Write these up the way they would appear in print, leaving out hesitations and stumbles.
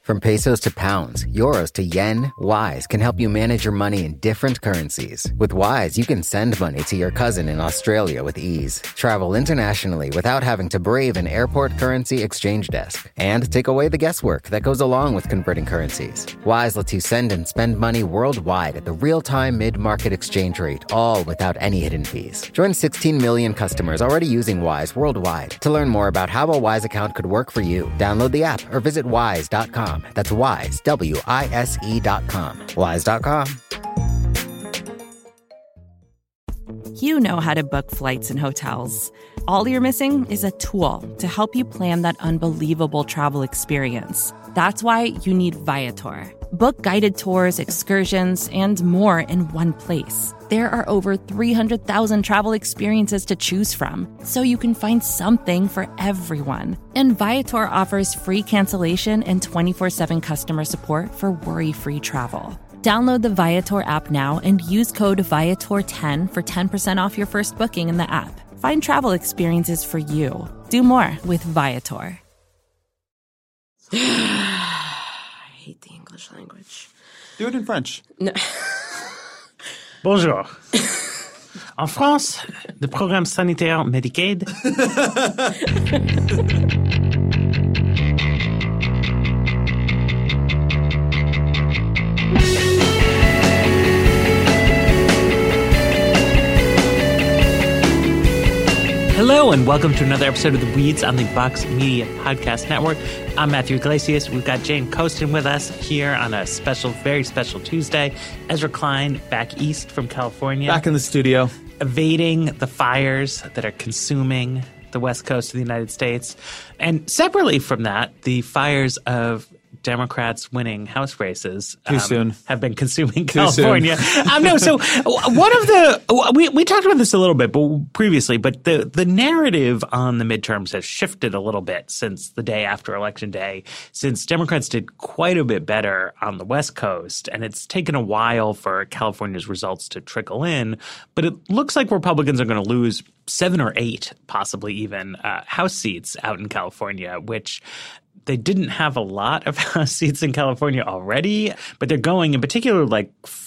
From pesos to pounds, euros to yen, Wise can help you manage your money in different currencies. With Wise, you can send money to your cousin in Australia with ease, travel internationally without having to brave an airport currency exchange desk, and take away the guesswork that goes along with converting currencies. Wise lets you send and spend money worldwide at the real-time mid-market exchange rate, all without any hidden fees. Join 16 million customers already using Wise worldwide. To learn more about how a Wise account could work for you, download the app or visit wise.com. That's Wise, WISE.com. Wise.com. You know how to book flights and hotels. All you're missing is a tool to help you plan that unbelievable travel experience. That's why you need Viator. Book guided tours, excursions, and more in one place. There are over 300,000 travel experiences to choose from, so you can find something for everyone. And Viator offers free cancellation and 24/7 customer support for worry-free travel. Download the Viator app now and use code Viator10 for 10% off your first booking in the app. Find travel experiences for you. Do more with Viator. I hate the English language. Do it in French. No. Bonjour. En France, le programme sanitaire Medicaid. Hello and welcome to another episode of The Weeds on the Vox Media Podcast Network. I'm Matthew Iglesias. We've got Jane Coaston with us here on a special, very special Tuesday. Ezra Klein back east from California. Back in the studio. Evading the fires that are consuming the west coast of the United States. And separately from that, the fires of Democrats winning House races have been consuming California. No, so one of the we talked about this a little bit previously, but the narrative on the midterms has shifted a little bit since the day after Election Day, since Democrats did quite a bit better on the West Coast, and it's taken a while for California's results to trickle in. But it looks like Republicans are going to lose 7 or 8, possibly even House seats out in California, which they didn't have a lot of House seats in California already, but they're going in particular like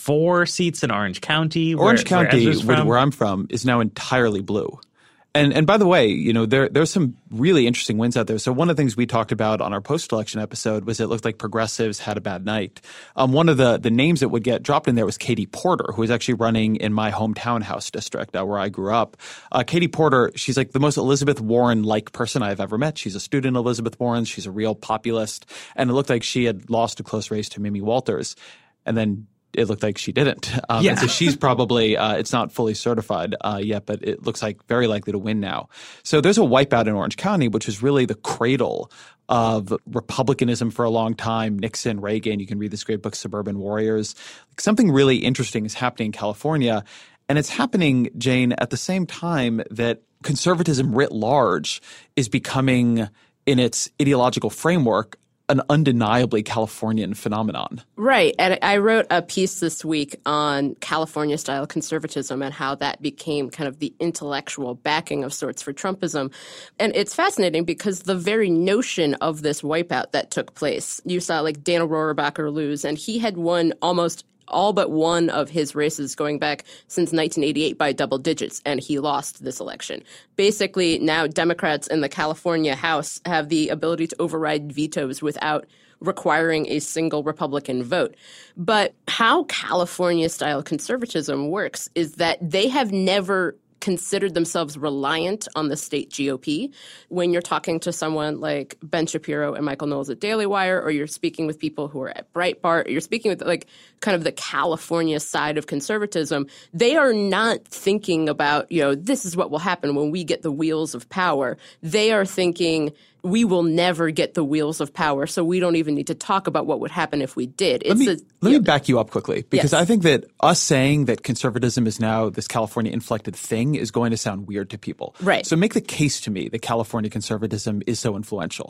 4 seats in Orange County. Orange County, where I'm from, is now entirely blue. And by the way, you know, there's some really interesting wins out there. So one of the things we talked about on our post-election episode was it looked like progressives had a bad night. One of the names that would get dropped in there was Katie Porter, who is actually running in my hometown House district where I grew up. Katie Porter, she's like the most Elizabeth Warren-like person I've ever met. She's a student of Elizabeth Warren. She's a real populist. And it looked like she had lost a close race to Mimi Walters. And then it looked like she didn't. And so she's probably it's not fully certified yet, but it looks like very likely to win now. So there's a wipeout in Orange County, which is really the cradle of republicanism for a long time. Nixon, Reagan, you can read this great book, Suburban Warriors. Something really interesting is happening in California. And it's happening, Jane, at the same time that conservatism writ large is becoming, in its ideological framework, an undeniably Californian phenomenon. Right. And I wrote a piece this week on California-style conservatism and how that became kind of the intellectual backing of sorts for Trumpism. And it's fascinating because the very notion of this wipeout that took place, you saw like Dana Rohrabacher lose, and he had won almost all but one of his races going back since 1988 by double digits, and he lost this election. Basically, now Democrats in the California House have the ability to override vetoes without requiring a single Republican vote. But how California-style conservatism works is that they have never considered themselves reliant on the state GOP. When you're talking to someone like Ben Shapiro and Michael Knowles at Daily Wire, or you're speaking with people who are at Breitbart, or you're speaking with like kind of the California side of conservatism, they are not thinking about, you know, this is what will happen when we get the wheels of power. They are thinking, we will never get the wheels of power, so we don't even need to talk about what would happen if we did. Let me back you up quickly, because I think that us saying that conservatism is now this California-inflected thing is going to sound weird to people. Right. So make the case to me that California conservatism is so influential.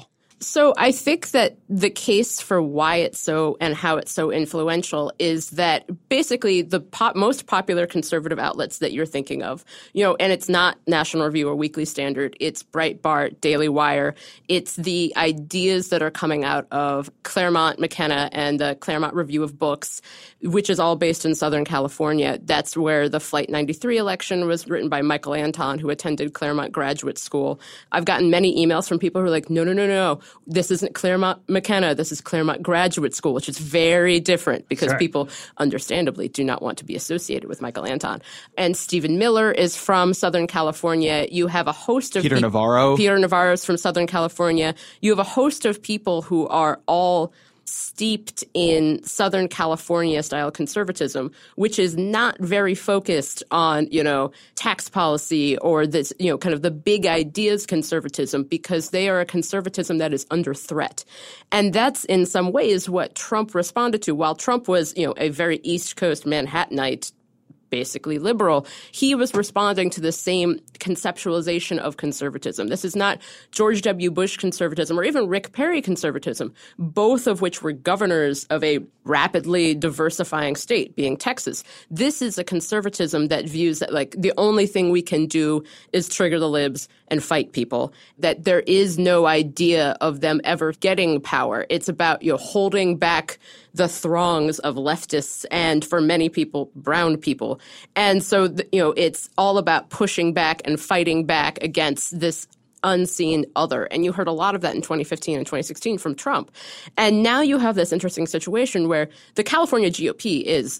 So I think that the case for why it's so and how it's so influential is that basically the most popular conservative outlets that you're thinking of, and it's not National Review or Weekly Standard, it's Breitbart, Daily Wire, it's the ideas that are coming out of Claremont McKenna and the Claremont Review of Books, which is all based in Southern California. That's where the Flight 93 election was written by Michael Anton, who attended Claremont Graduate School. I've gotten many emails from people who are like, no. This isn't Claremont McKenna. This is Claremont Graduate School, which is very different because people, understandably, do not want to be associated with Michael Anton. And Stephen Miller is from Southern California. You have a host of Peter Navarro. Peter Navarro is from Southern California. You have a host of people who are all steeped in Southern California-style conservatism, which is not very focused on, tax policy or this, kind of the big ideas conservatism, because they are a conservatism that is under threat. And that's in some ways what Trump responded to. While Trump was, a very East Coast Manhattanite, basically liberal, he was responding to the same conceptualization of conservatism. This is not George W. Bush conservatism or even Rick Perry conservatism, both of which were governors of a rapidly diversifying state, being Texas. This is a conservatism that views that, the only thing we can do is trigger the libs and fight people, that there is no idea of them ever getting power. It's about, holding back the throngs of leftists and, for many people, brown people. And so, it's all about pushing back and fighting back against this unseen other. And you heard a lot of that in 2015 and 2016 from Trump. And now you have this interesting situation where the California GOP is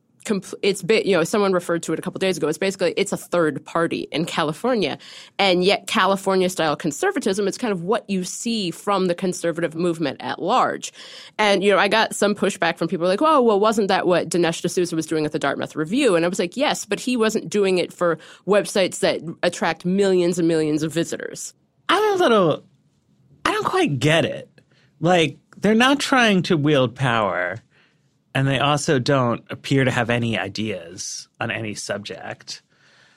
someone referred to it a couple of days ago. It's a third party in California. And yet California-style conservatism is kind of what you see from the conservative movement at large. And, I got some pushback from people like, oh, well, wasn't that what Dinesh D'Souza was doing at the Dartmouth Review? And I was like, yes, but he wasn't doing it for websites that attract millions and millions of visitors. I don't quite get it. They're not trying to wield power. And they also don't appear to have any ideas on any subject.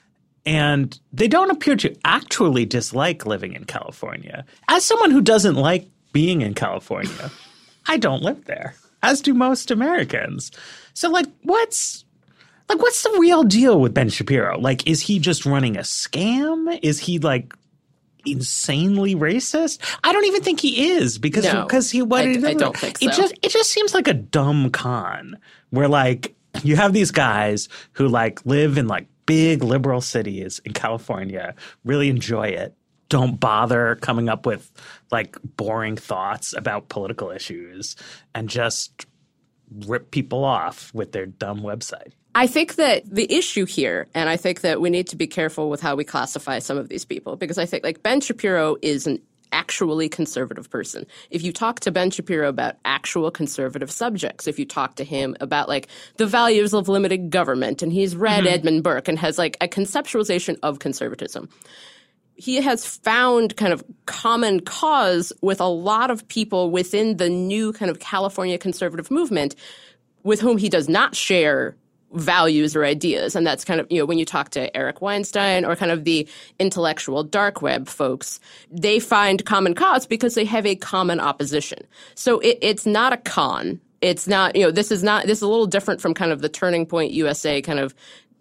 And they don't appear to actually dislike living in California. As someone who doesn't like being in California, I don't live there, as do most Americans. So, what's the real deal with Ben Shapiro? Is he just running a scam? Is he, insanely racist? I don't even think he is because I don't think so. It just seems like a dumb con where you have these guys who live in big liberal cities in California, really enjoy it, don't bother coming up with boring thoughts about political issues, and just rip people off with their dumb website. I think that the issue here, and I think that we need to be careful with how we classify some of these people, because I think Ben Shapiro is an actually conservative person. If you talk to Ben Shapiro about actual conservative subjects, if you talk to him about the values of limited government, and he's read Edmund Burke and has a conceptualization of conservatism, he has found kind of common cause with a lot of people within the new kind of California conservative movement with whom he does not share values or ideas. And that's kind of, when you talk to Eric Weinstein or kind of the intellectual dark web folks, they find common cause because they have a common opposition. So it's not a con. It's not, this is a little different from kind of the Turning Point USA kind of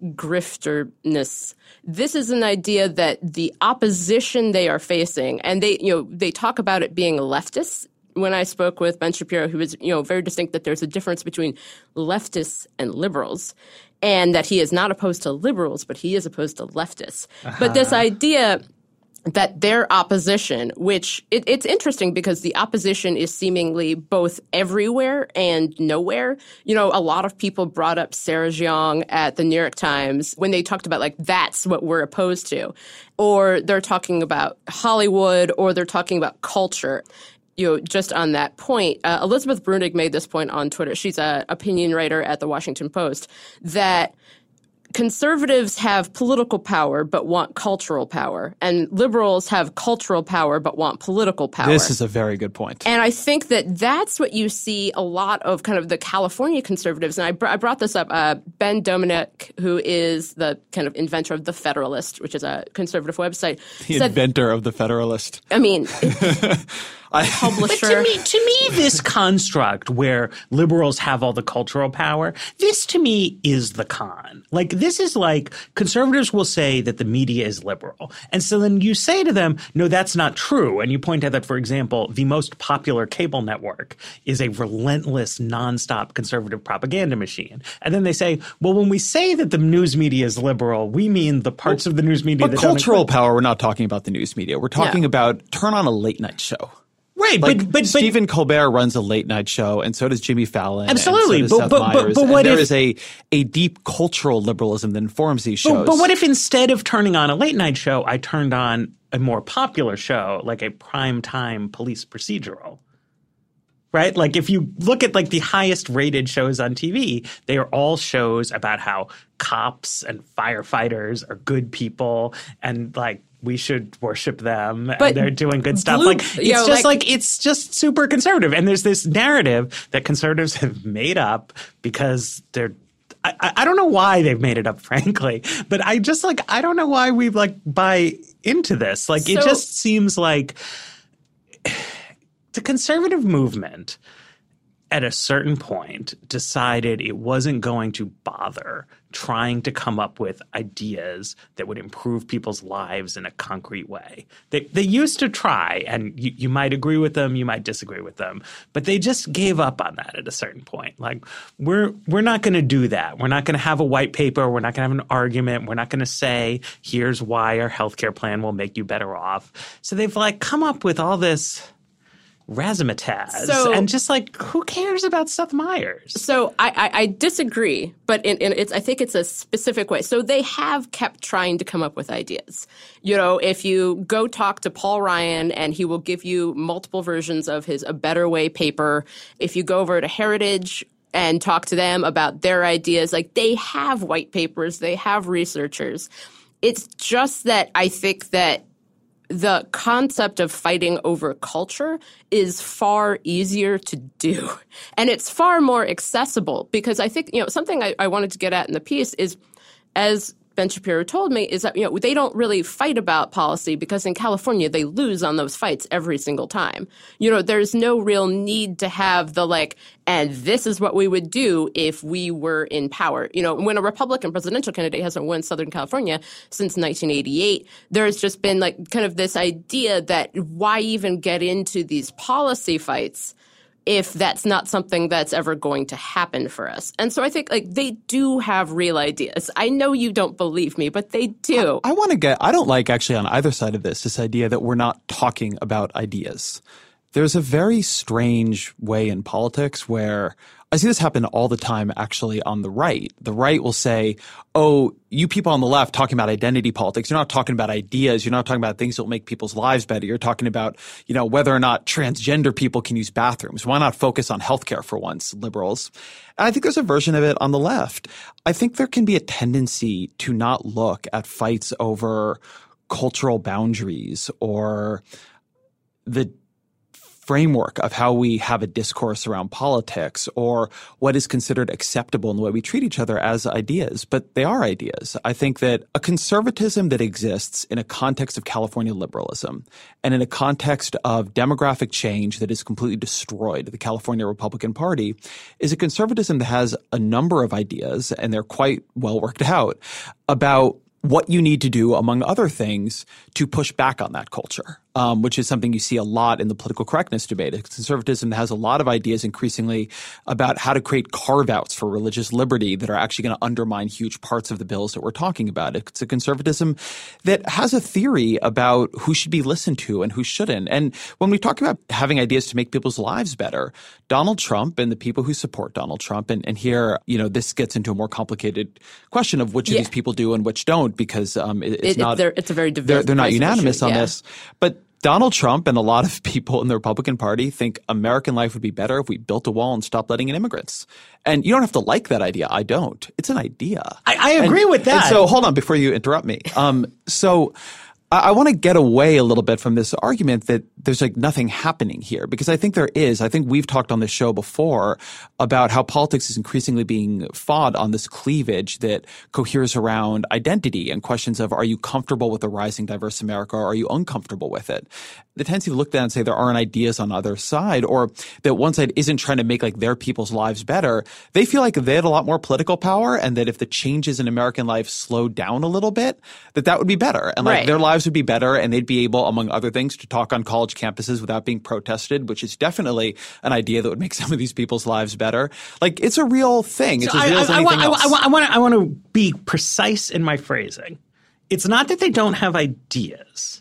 grifterness. This is an idea that the opposition they are facing, and they talk about it being leftists. When I spoke with Ben Shapiro, he was, very distinct that there's a difference between leftists and liberals, and that he is not opposed to liberals, but he is opposed to leftists. But this idea that their opposition, which it's interesting because the opposition is seemingly both everywhere and nowhere. A lot of people brought up Sarah Jeong at the New York Times when they talked about that's what we're opposed to, or they're talking about Hollywood, or they're talking about culture. Just on that point, Elizabeth Brunig made this point on Twitter. She's an opinion writer at the Washington Post, that conservatives have political power but want cultural power, and liberals have cultural power but want political power. This is a very good point. And I think that that's what you see a lot of kind of the California conservatives. And I brought this up. Ben Dominick, who is the kind of inventor of The Federalist, which is a conservative website. The inventor of The Federalist. I mean, publisher. But to me, this construct where liberals have all the cultural power, this to me is the con. Like, this is like conservatives will say that the media is liberal. And so then you say to them, no, that's not true. And you point out that, for example, the most popular cable network is a relentless, nonstop conservative propaganda machine. And then they say, well, when we say that the news media is liberal, we mean the parts of the news media that cultural power, we're not talking about the news media. We're talking about turn on a late night show. Right, like but Stephen Colbert runs a late night show, and so does Jimmy Fallon. Absolutely, and so does Seth Meyers, but what there if is a deep cultural liberalism that informs these shows? But what if instead of turning on a late night show, I turned on a more popular show, like a primetime police procedural? Right? Like if you look at like the highest rated shows on TV, they are all shows about how cops and firefighters are good people and like we should worship them and they're doing good stuff. It's just super conservative. And there's this narrative that conservatives have made up because they're I don't know why they've made it up, frankly, but I don't know why we like buy into this. Like it just seems like the conservative movement at a certain point decided it wasn't going to bother trying to come up with ideas that would improve people's lives in a concrete way. They used to try, and you might agree with them, you might disagree with them, but they just gave up on that at a certain point. Like, we're not going to do that. We're not going to have a white paper. We're not going to have an argument. We're not going to say, here's why our healthcare plan will make you better off. So they've like come up with all this razzmatazz and just like, who cares about Seth Meyers? So I disagree, but I think it's a specific way. So they have kept trying to come up with ideas. You know, if you go talk to Paul Ryan and he will give you multiple versions of his A Better Way paper. If you go over to Heritage and talk to them about their ideas, like they have white papers, they have researchers. It's just that I think that the concept of fighting over culture is far easier to do. And it's far more accessible because I think, something I wanted to get at in the piece is, as Ben Shapiro told me, is that, they don't really fight about policy because in California they lose on those fights every single time. There's no real need to have the and this is what we would do if we were in power. When a Republican presidential candidate hasn't won Southern California since 1988, there's just been kind of this idea that why even get into these policy fights if that's not something that's ever going to happen for us. And so I think they do have real ideas. I know you don't believe me, but they do. I don't like actually on either side of this idea that we're not talking about ideas. There's a very strange way in politics where I see this happen all the time actually on the right. The right will say, oh, you people on the left talking about identity politics, you're not talking about ideas. You're not talking about things that will make people's lives better. You're talking about, whether or not transgender people can use bathrooms. Why not focus on healthcare for once, liberals? And I think there's a version of it on the left. I think there can be a tendency to not look at fights over cultural boundaries or the framework of how we have a discourse around politics or what is considered acceptable in the way we treat each other as ideas, but they are ideas. I think that a conservatism that exists in a context of California liberalism and in a context of demographic change that has completely destroyed the California Republican Party is a conservatism that has a number of ideas, and they're quite well worked out, about what you need to do, among other things, to push back on that culture, which is something you see a lot in the political correctness debate. Conservatism has a lot of ideas increasingly about how to create carve-outs for religious liberty that are actually going to undermine huge parts of the bills that we're talking about. It's a conservatism that has a theory about who should be listened to and who shouldn't. And when we talk about having ideas to make people's lives better, Donald Trump and the people who support Donald Trump, and here, this gets into a more complicated question of which of these people do and which don't, because it's a very they're not unanimous on this. But Donald Trump and a lot of people in the Republican Party think American life would be better if we built a wall and stopped letting in immigrants. And you don't have to like that idea. I don't. It's an idea. I agree with that. And so hold on before you interrupt me. So I want to get away a little bit from this argument that there's like nothing happening here, because I think there is. I think we've talked on this show before about how politics is increasingly being fought on this cleavage that coheres around identity and questions of, are you comfortable with a rising diverse America, or are you uncomfortable with it? The tendency to look down and say there aren't ideas on the other side, or that one side isn't trying to make like their people's lives better. They feel like they had a lot more political power, and that if the changes in American life slowed down a little bit, that would be better. And like their lives would be better, and they'd be able, among other things, to talk on college campuses without being protested, which is definitely an idea that would make some of these people's lives better. Like, it's a real thing. It's as real as anything else. I want to be precise in my phrasing. It's not that they don't have ideas.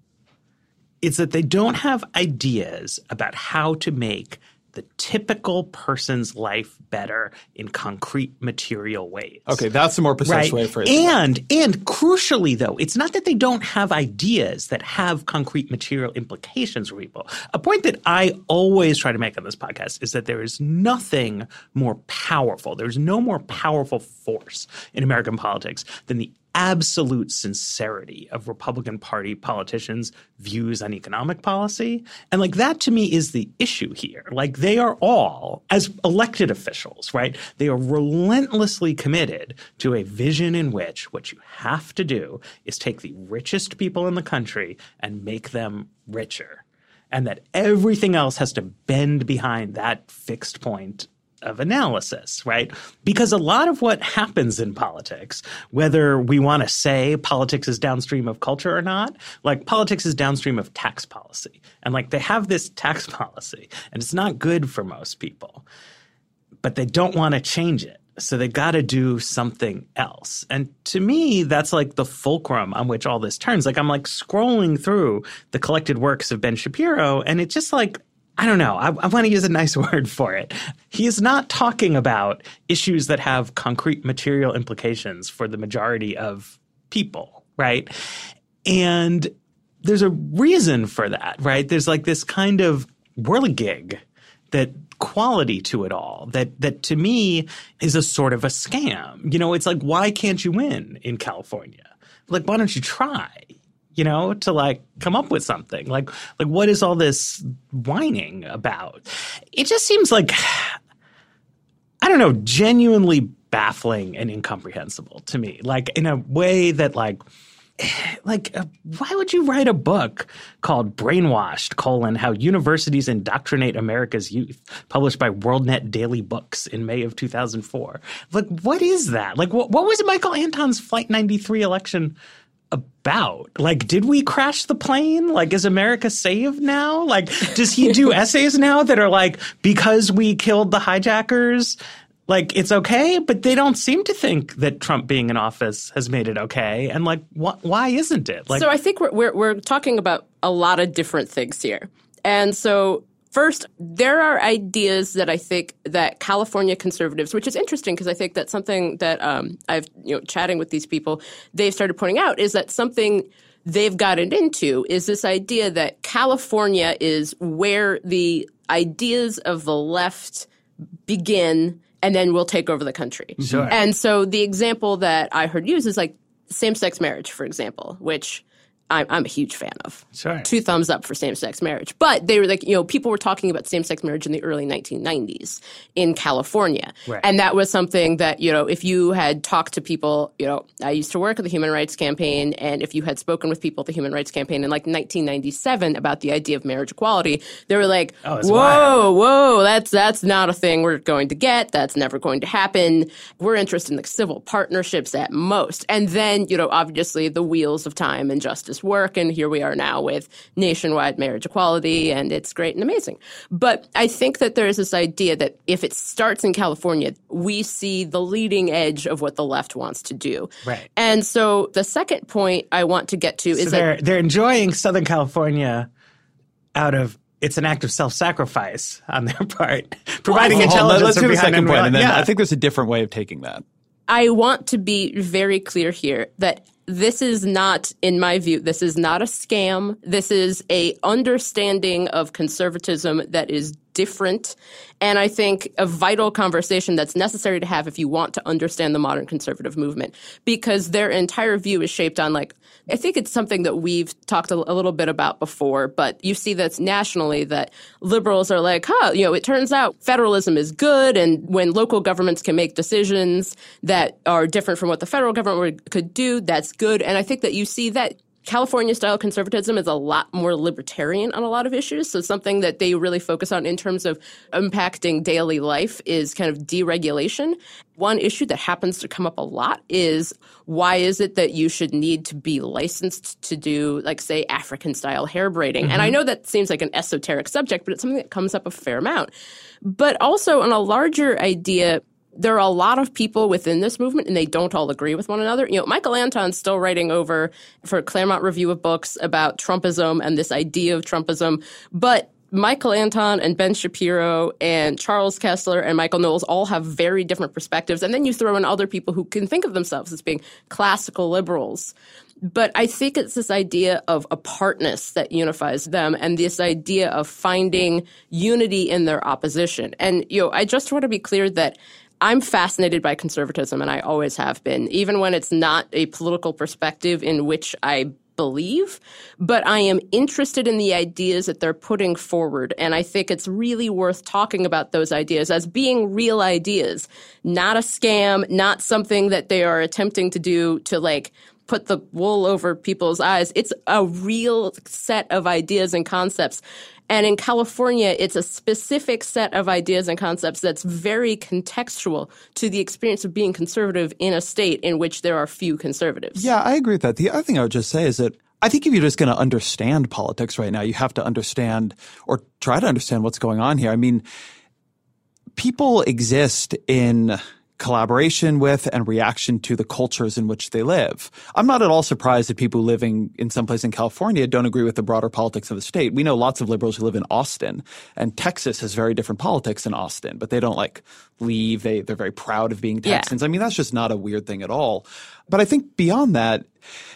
It's that they don't have ideas about how to make the typical person's life better in concrete material ways. Okay, that's the more precise way of phrasing it. And crucially, though, it's not that they don't have ideas that have concrete material implications for people. A point that I always try to make on this podcast is that there is nothing more powerful. There's no more powerful force in American politics than the absolute sincerity of Republican Party politicians' views on economic policy. And like that to me is the issue here. Like they are all, as elected officials, right, they are relentlessly committed to a vision in which what you have to do is take the richest people in the country and make them richer. And that everything else has to bend behind that fixed point of analysis, right? Because a lot of what happens in politics, whether we want to say politics is downstream of culture or not, like politics is downstream of tax policy. And like they have this tax policy and it's not good for most people, but they don't want to change it. So they got to do something else. And to me, that's like the fulcrum on which all this turns. Like I'm like scrolling through the collected works of Ben Shapiro, and it's just like, I don't know. I want to use a nice word for it. He is not talking about issues that have concrete material implications for the majority of people, right? And there's a reason for that, right? There's like this kind of whirligig, that quality to it all that to me is a sort of a scam. You know, it's like, why can't you win in California? Like, why don't you try? You know, to like come up with something like what is all this whining about? It just seems like, I don't know, genuinely baffling and incomprehensible to me. Like in a way that why would you write a book called Brainwashed, How Universities Indoctrinate America's Youth, published by WorldNet Daily Books in May of 2004? Like, what is that? Like, what was Michael Anton's Flight 93 election about? Like, did we crash the plane? Like, is America saved now? Like, does he do essays now that are like, because we killed the hijackers, like, it's okay? But they don't seem to think that Trump being in office has made it okay. And like, why isn't it? Like, so I think we're talking about a lot of different things here. And so first, there are ideas that I think that California conservatives, which is interesting because I think that's something that I've, chatting with these people, they've started pointing out is that something they've gotten into is this idea that California is where the ideas of the left begin and then we'll take over the country. Sure. And so the example that I heard used is like same-sex marriage, for example, which I'm a huge fan of. Sure. 2 thumbs up for same-sex marriage. But they were like, people were talking about same-sex marriage in the early 1990s in California. Right. And that was something that, if you had talked to people, I used to work at the Human Rights Campaign, and if you had spoken with people at the Human Rights Campaign in like 1997 about the idea of marriage equality, they were like, whoa, that's not a thing we're going to get. That's never going to happen. We're interested in like civil partnerships at most. And then, obviously the wheels of time and justice work, and here we are now with nationwide marriage equality, and it's great and amazing. But I think that there is this idea that if it starts in California, we see the leading edge of what the left wants to do. Right. And so the second point I want to get to is that they're enjoying Southern California out of it's an act of self-sacrifice on their part, providing intelligence. Let's do the second point, and then I think there's a different way of taking that. I want to be very clear here that this is not, in my view, this is not a scam. This is a understanding of conservatism that is different, and I think a vital conversation that's necessary to have if you want to understand the modern conservative movement, because their entire view is shaped on, like, I think it's something that we've talked a little bit about before, but you see that nationally that liberals are like, it turns out federalism is good, and when local governments can make decisions that are different from what the federal government could do, that's good. And I think that you see that California-style conservatism is a lot more libertarian on a lot of issues. So something that they really focus on in terms of impacting daily life is kind of deregulation. One issue that happens to come up a lot is, why is it that you should need to be licensed to do, like, say, African-style hair braiding? Mm-hmm. And I know that seems like an esoteric subject, but it's something that comes up a fair amount. But also on a larger idea, there are a lot of people within this movement, and they don't all agree with one another. Michael Anton's still writing over for Claremont Review of Books about Trumpism and this idea of Trumpism. But Michael Anton and Ben Shapiro and Charles Kessler and Michael Knowles all have very different perspectives. And then you throw in other people who can think of themselves as being classical liberals. But I think it's this idea of apartness that unifies them, and this idea of finding unity in their opposition. And, I just want to be clear that I'm fascinated by conservatism, and I always have been, even when it's not a political perspective in which I believe, but I am interested in the ideas that they're putting forward. And I think it's really worth talking about those ideas as being real ideas, not a scam, not something that they are attempting to do to, like, put the wool over people's eyes. It's a real set of ideas and concepts. And in California, it's a specific set of ideas and concepts that's very contextual to the experience of being conservative in a state in which there are few conservatives. Yeah, I agree with that. The other thing I would just say is that I think if you're just going to understand politics right now, you have to understand or try to understand what's going on here. I mean, people exist in collaboration with and reaction to the cultures in which they live. I'm not at all surprised that people living in some place in California don't agree with the broader politics of the state. We know lots of liberals who live in Austin, and Texas has very different politics than Austin, but they don't, like, leave. They're very proud of being Texans. Yeah. I mean, that's just not a weird thing at all. But I think beyond that,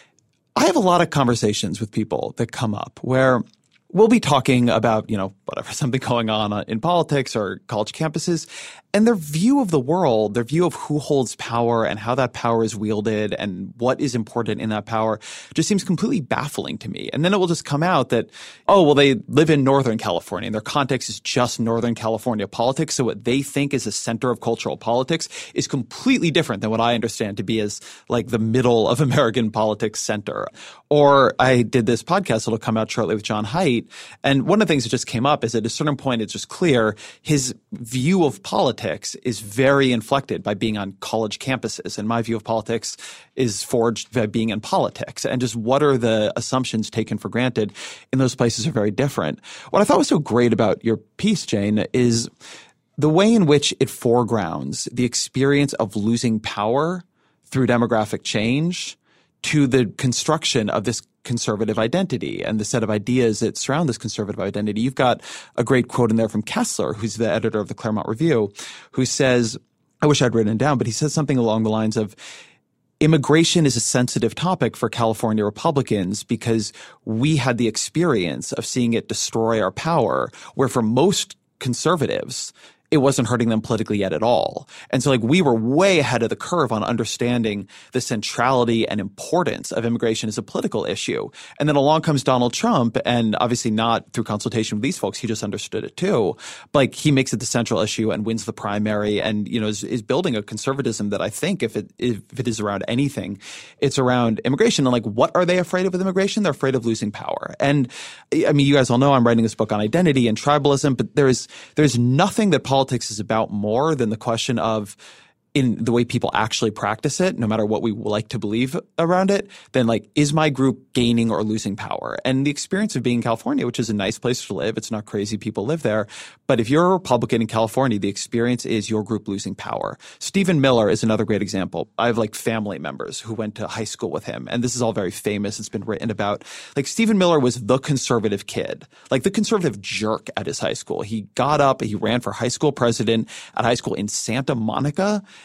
I have a lot of conversations with people that come up where we'll be talking about, whatever, something going on in politics or college campuses, and their view of the world, their view of who holds power and how that power is wielded and what is important in that power just seems completely baffling to me. And then it will just come out that, they live in Northern California and their context is just Northern California politics. So what they think is the center of cultural politics is completely different than what I understand to be as, like, the middle of American politics center. Or I did this podcast that'll come out shortly with John Haidt. And one of the things that just came up is at a certain point, it's just clear his view of politics is very inflected by being on college campuses. And my view of politics is forged by being in politics. And just what are the assumptions taken for granted in those places are very different. What I thought was so great about your piece, Jane, is the way in which it foregrounds the experience of losing power through demographic change to the construction of this conservative identity and the set of ideas that surround this conservative identity. You've got a great quote in there from Kessler, who's the editor of the Claremont Review, who says, I wish I'd written it down, but he says something along the lines of, immigration is a sensitive topic for California Republicans because we had the experience of seeing it destroy our power, where for most conservatives, it wasn't hurting them politically yet at all. And so, like, we were way ahead of the curve on understanding the centrality and importance of immigration as a political issue. And then along comes Donald Trump, and obviously not through consultation with these folks, he just understood it too. But, like, he makes it the central issue and wins the primary and, is building a conservatism that I think if it is around anything, it's around immigration. And, like, what are they afraid of with immigration? They're afraid of losing power. And I mean, you guys all know I'm writing this book on identity and tribalism, but there's nothing that politics is about more than the question of, in the way people actually practice it, no matter what we like to believe around it, then, like, is my group gaining or losing power? And the experience of being in California, which is a nice place to live, it's not crazy people live there, but if you're a Republican in California, the experience is your group losing power. Stephen Miller is another great example. I have, like, family members who went to high school with him, and this is all very famous. It's been written about. Like, Stephen Miller was the conservative kid, like the conservative jerk at his high school. He got up, he ran for high school president at high school in Santa Monica,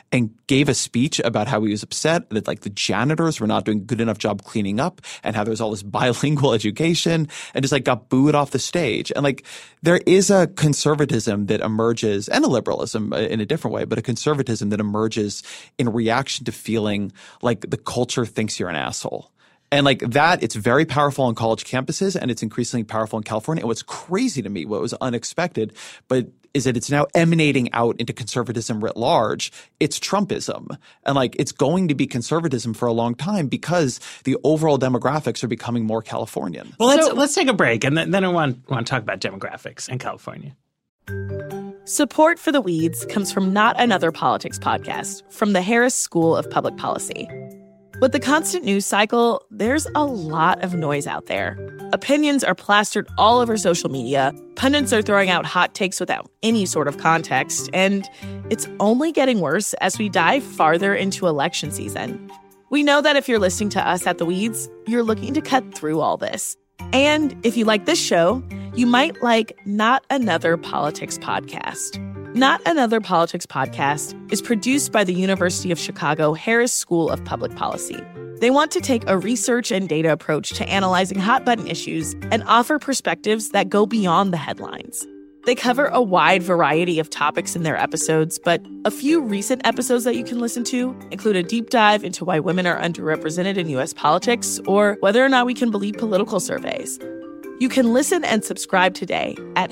and gave a speech about how he was upset that like the janitors were not doing a good enough job cleaning up and how there's all this bilingual education, and just like got booed off the stage. And like there is a conservatism that emerges, and a liberalism in a different way, but a conservatism that emerges in reaction to feeling like the culture thinks you're an asshole. And like that, it's very powerful on college campuses, and it's increasingly powerful in California. And what's crazy to me, what was unexpected, but is that it's now emanating out into conservatism writ large. It's Trumpism. And like it's going to be conservatism for a long time because the overall demographics are becoming more Californian. Well, let's take a break, and then I want to talk about demographics in California. Support for The Weeds comes from Not Another Politics podcast from the Harris School of Public Policy. With the constant news cycle, there's a lot of noise out there. Opinions are plastered all over social media, pundits are throwing out hot takes without any sort of context, and it's only getting worse as we dive farther into election season. We know that if you're listening to us at The Weeds, you're looking to cut through all this. And if you like this show, you might like Not Another Politics podcast. Not Another Politics podcast is produced by the University of Chicago Harris School of Public Policy. They want to take a research and data approach to analyzing hot-button issues and offer perspectives that go beyond the headlines. They cover a wide variety of topics in their episodes, but a few recent episodes that you can listen to include a deep dive into why women are underrepresented in U.S. politics or whether or not we can believe political surveys. You can listen and subscribe today at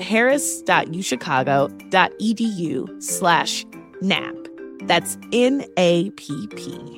harris.uchicago.edu/NAP. That's NAPP.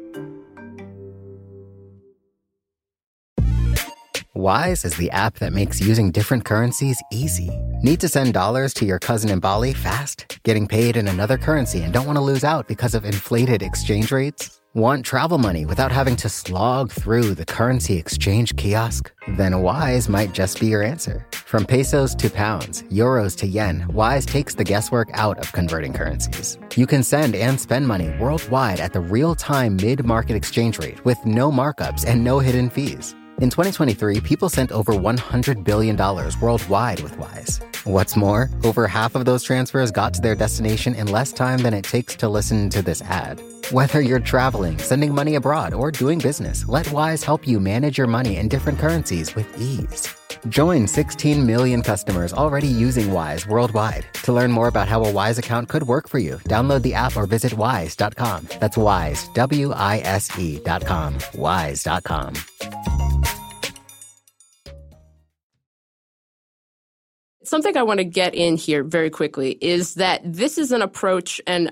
Wise is the app that makes using different currencies easy. Need to send dollars to your cousin in Bali fast? Getting paid in another currency and don't want to lose out because of inflated exchange rates? Want travel money without having to slog through the currency exchange kiosk? Then Wise might just be your answer. From pesos to pounds, euros to yen, Wise takes the guesswork out of converting currencies. You can send and spend money worldwide at the real-time mid-market exchange rate with no markups and no hidden fees. In 2023, people sent over $100 billion worldwide with Wise. What's more, over half of those transfers got to their destination in less time than it takes to listen to this ad. Whether you're traveling, sending money abroad, or doing business, let Wise help you manage your money in different currencies with ease. Join 16 million customers already using Wise worldwide. To learn more about how a Wise account could work for you, download the app or visit wise.com. That's Wise, WISE.com. Wise.com. Something I want to get in here very quickly is that this is an approach, and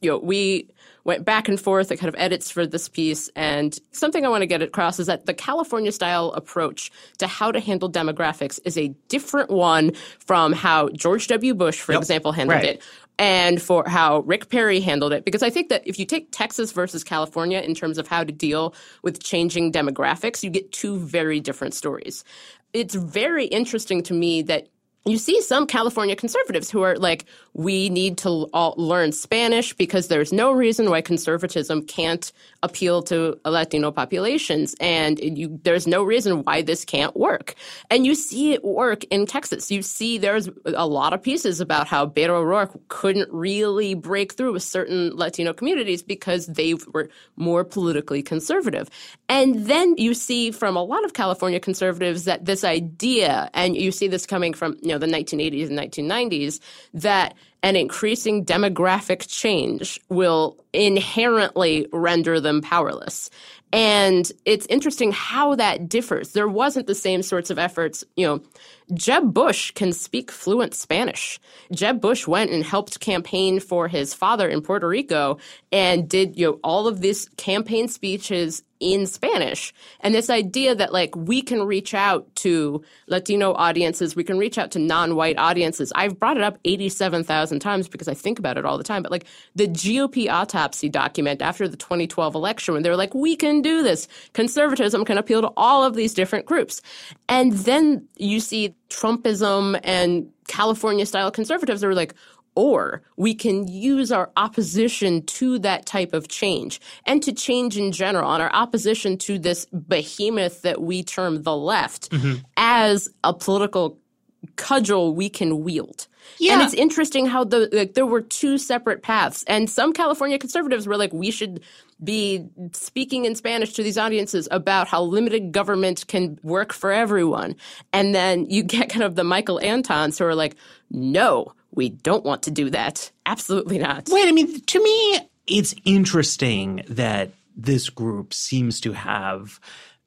we went back and forth at kind of edits for this piece, and something I want to get across is that the California-style approach to how to handle demographics is a different one from how George W. Bush, for example, handled it, and for how Rick Perry handled it. Because I think that if you take Texas versus California in terms of how to deal with changing demographics, you get two very different stories. It's very interesting to me that you see some California conservatives who are like, we need to all learn Spanish because there's no reason why conservatism can't appeal to Latino populations. And there's no reason why this can't work. And you see it work in Texas. You see there's a lot of pieces about how Beto O'Rourke couldn't really break through with certain Latino communities because they were more politically conservative. And then you see from a lot of California conservatives that this idea, and you see this coming from, the 1980s and 1990s, that an increasing demographic change will inherently render them powerless. And it's interesting how that differs. There wasn't the same sorts of efforts. Jeb Bush can speak fluent Spanish. Jeb Bush went and helped campaign for his father in Puerto Rico and did all of these campaign speeches in Spanish. And this idea that we can reach out to Latino audiences, we can reach out to non-white audiences. I've brought it up 87,000 times because I think about it all the time. But the GOP autopsy document after the 2012 election, when they were like, we can do this. Conservatism can appeal to all of these different groups. And then you see Trumpism and California-style conservatives are like, or we can use our opposition to that type of change and to change in general, and our opposition to this behemoth that we term the left as a political cudgel we can wield. Yeah. And it's interesting how there were two separate paths. And some California conservatives were like, we should be speaking in Spanish to these audiences about how limited government can work for everyone. And then you get kind of the Michael Antons who are like, no, we don't want to do that. Absolutely not. Wait, I mean, to me, it's interesting that this group seems to have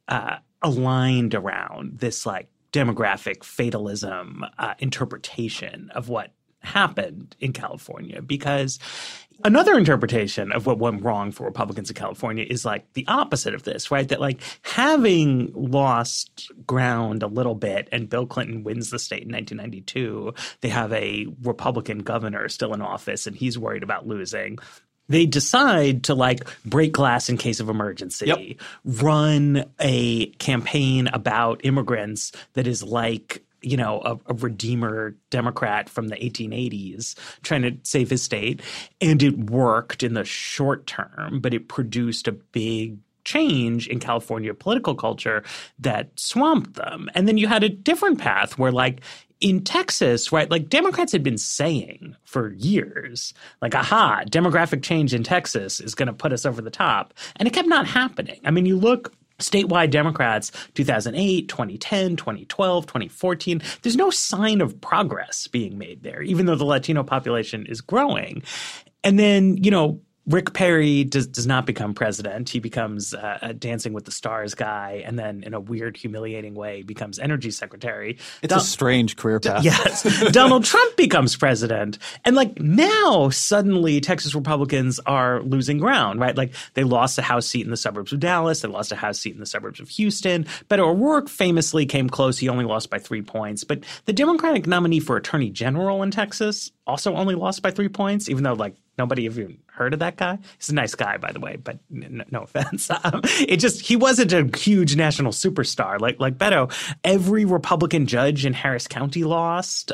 aligned around this like demographic fatalism interpretation of what happened in California, because another interpretation of what went wrong for Republicans in California is like the opposite of this, right? That like having lost ground a little bit and Bill Clinton wins the state in 1992, they have a Republican governor still in office and he's worried about losing. They decide to like break glass in case of emergency, run a campaign about immigrants that is like, you know, a Redeemer Democrat from the 1880s trying to save his state. And it worked in the short term, but it produced a big change in California political culture that swamped them. And then you had a different path where like in Texas, right, like Democrats had been saying for years, like, aha, demographic change in Texas is going to put us over the top. And it kept not happening. I mean, you look statewide Democrats, 2008, 2010, 2012, 2014, there's no sign of progress being made there, even though the Latino population is growing. And then, you know, Rick Perry does not become president. He becomes a Dancing with the Stars guy, and then in a weird, humiliating way becomes energy secretary. It's a strange career path. Yes. Donald Trump becomes president. And like now, suddenly, Texas Republicans are losing ground, right? Like they lost a House seat in the suburbs of Dallas. They lost a House seat in the suburbs of Houston. Beto O'Rourke famously came close. He only lost by 3 points. But the Democratic nominee for attorney general in Texas also only lost by 3 points, even though like nobody even heard of that guy. He's a nice guy, by the way, but no offense. He wasn't a huge national superstar like Beto. Every Republican judge in Harris County lost.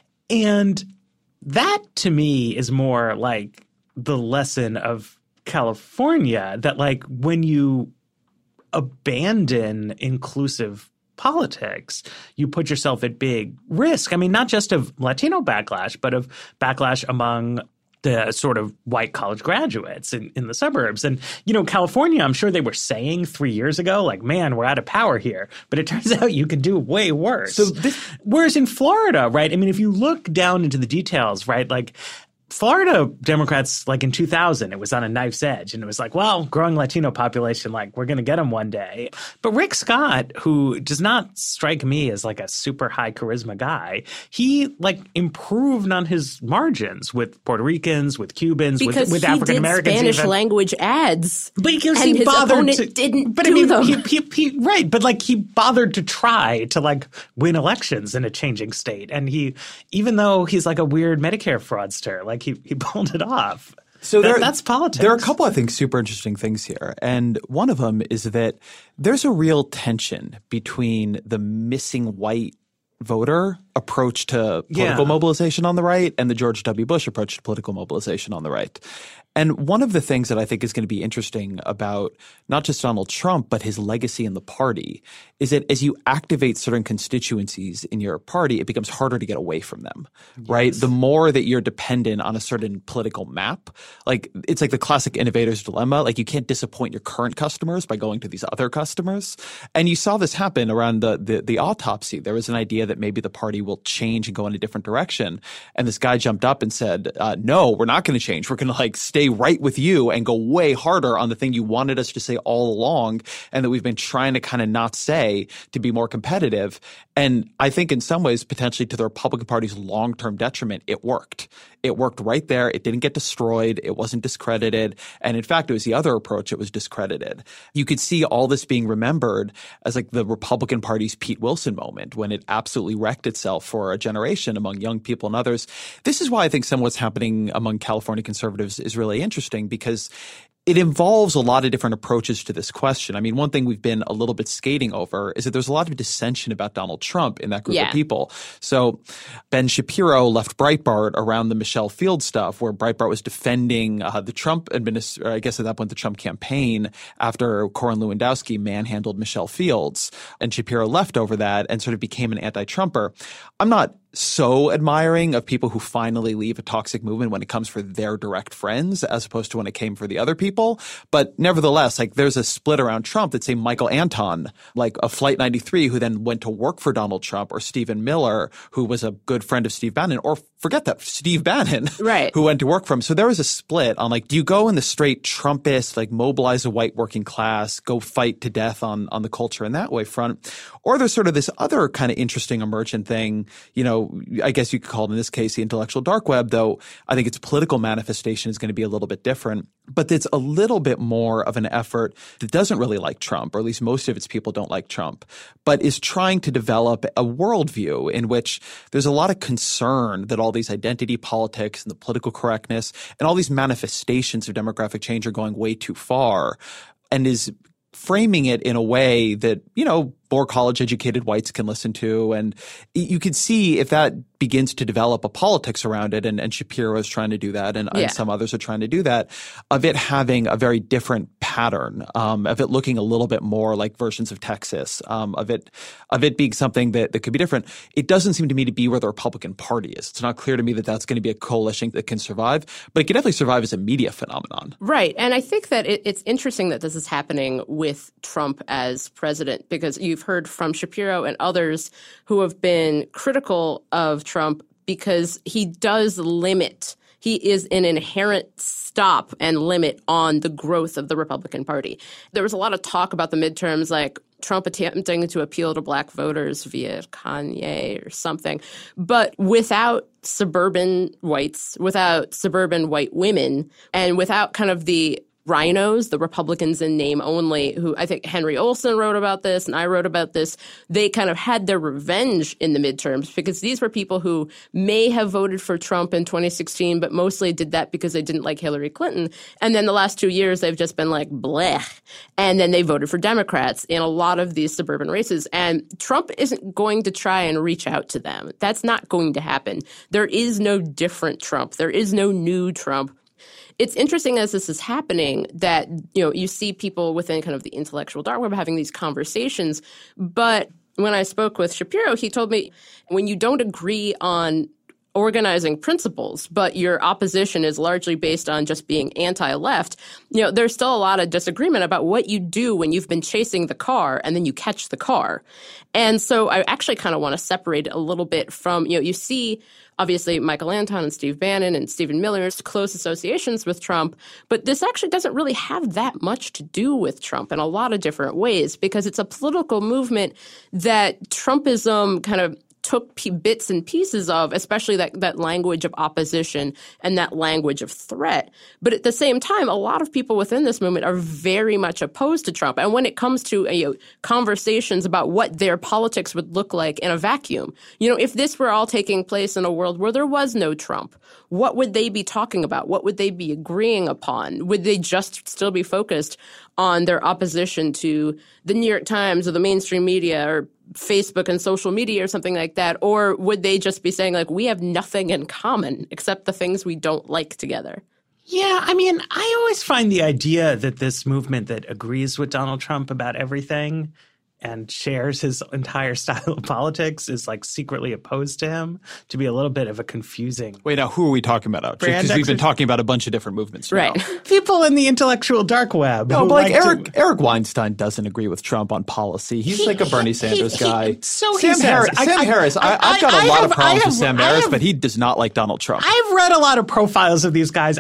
And that to me is more like the lesson of California, that like when you abandon inclusive politics, you put yourself at big risk. I mean, not just of Latino backlash, but of backlash among the sort of white college graduates in the suburbs. And, you know, California, I'm sure they were saying 3 years ago, like, man, we're out of power here. But it turns out you can do way worse. Whereas in Florida, right, I mean, if you look down into the details, right, like Florida Democrats, like in 2000, it was on a knife's edge. And it was like, well, growing Latino population, like we're going to get them one day. But Rick Scott, who does not strike me as like a super high charisma guy, he like improved on his margins with Puerto Ricans, with Cubans, with African Americans. Because he did Spanish language ads. But because he bothered to didn't do them. Right. But like he bothered to try to like win elections in a changing state. And he, even though he's like a weird Medicare fraudster, like he pulled it off. So that's politics. There are a couple, I think, super interesting things here. And one of them is that there's a real tension between the missing white voter approach to political mobilization on the right and the George W. Bush approach to political mobilization on the right. And one of the things that I think is going to be interesting about not just Donald Trump, but his legacy in the party is that as you activate certain constituencies in your party, it becomes harder to get away from them, right? The more that you're dependent on a certain political map, like it's like the classic innovator's dilemma. Like you can't disappoint your current customers by going to these other customers. And you saw this happen around the autopsy. There was an idea that maybe the party will change and go in a different direction. And this guy jumped up and said, no, we're not going to change. We're going to like stay right with you and go way harder on the thing you wanted us to say all along and that we've been trying to kind of not say to be more competitive. And I think in some ways, potentially to the Republican Party's long-term detriment, it worked. It worked right there. It didn't get destroyed. It wasn't discredited. And in fact, it was the other approach that was discredited. You could see all this being remembered as like the Republican Party's Pete Wilson moment when it absolutely wrecked itself for a generation among young people and others. This is why I think some of what's happening among California conservatives is really interesting, because it involves a lot of different approaches to this question. I mean, one thing we've been a little bit skating over is that there's a lot of dissension about Donald Trump in that group of people. So Ben Shapiro left Breitbart around the Michelle Fields stuff, where Breitbart was defending the Trump administration, I guess at that point the Trump campaign, after Corwin Lewandowski manhandled Michelle Fields. And Shapiro left over that and sort of became an anti-Trumper. I'm not so admiring of people who finally leave a toxic movement when it comes for their direct friends as opposed to when it came for the other people. But nevertheless, like there's a split around Trump that say Michael Anton, like of Flight 93, who then went to work for Donald Trump, or Stephen Miller, who was a good friend of Steve Bannon, or forget that, Steve Bannon, right, who went to work for him. So there was a split on like, do you go in the straight Trumpist, like mobilize a white working class, go fight to death on the culture in that way front? Or there's sort of this other kind of interesting emergent thing, you know, I guess you could call it in this case the intellectual dark web, though I think its political manifestation is going to be a little bit different. But it's a little bit more of an effort that doesn't really like Trump, or at least most of its people don't like Trump, but is trying to develop a worldview in which there's a lot of concern that all these identity politics and the political correctness and all these manifestations of demographic change are going way too far, and is framing it in a way that, you know, more college-educated whites can listen to. And you can see if that begins to develop a politics around it, and Shapiro is trying to do that, and some others are trying to do that, of it having a very different pattern, of it looking a little bit more like versions of Texas, of it being something that could be different. It doesn't seem to me to be where the Republican Party is. It's not clear to me that that's going to be a coalition that can survive, but it can definitely survive as a media phenomenon. Right. And I think that it's interesting that this is happening with Trump as president, because you've heard from Shapiro and others who have been critical of Trump because he does limit. He is an inherent stop and limit on the growth of the Republican Party. There was a lot of talk about the midterms, like Trump attempting to appeal to black voters via Kanye or something. But without suburban whites, without suburban white women, and without kind of the rhinos, the Republicans in name only, who I think Henry Olsen wrote about this and I wrote about this, they kind of had their revenge in the midterms because these were people who may have voted for Trump in 2016, but mostly did that because they didn't like Hillary Clinton. And then the last 2 years, they've just been like, blech. And then they voted for Democrats in a lot of these suburban races. And Trump isn't going to try and reach out to them. That's not going to happen. There is no different Trump. There is no new Trump. It's interesting as this is happening that, you know, you see people within kind of the intellectual dark web having these conversations. But when I spoke with Shapiro, he told me when you don't agree on organizing principles, but your opposition is largely based on just being anti-left, you know, there's still a lot of disagreement about what you do when you've been chasing the car and then you catch the car. And so I actually kind of want to separate it a little bit from, you know, you see obviously Michael Anton and Steve Bannon and Stephen Miller's close associations with Trump, but this actually doesn't really have that much to do with Trump in a lot of different ways because it's a political movement that Trumpism kind of took bits and pieces of, especially that language of opposition and that language of threat. But at the same time, a lot of people within this movement are very much opposed to Trump. And when it comes to conversations about what their politics would look like in a vacuum, you know, if this were all taking place in a world where there was no Trump, what would they be talking about? What would they be agreeing upon? Would they just still be focused on their opposition to the New York Times or the mainstream media or Facebook and social media or something like that? Or would they just be saying, like, we have nothing in common except the things we don't like together? Yeah, I mean, I always find the idea that this movement that agrees with Donald Trump about everything and shares his entire style of politics is like secretly opposed to him to be a little bit of a confusing. Wait, now who are we talking about? Because we've been talking about a bunch of different movements now. Right. People in the intellectual dark web. No, but like Eric Weinstein doesn't agree with Trump on policy. He's like a Bernie Sanders guy. Sam Harris. I've got a lot of problems with Sam Harris, but he does not like Donald Trump. I've read a lot of profiles of these guys.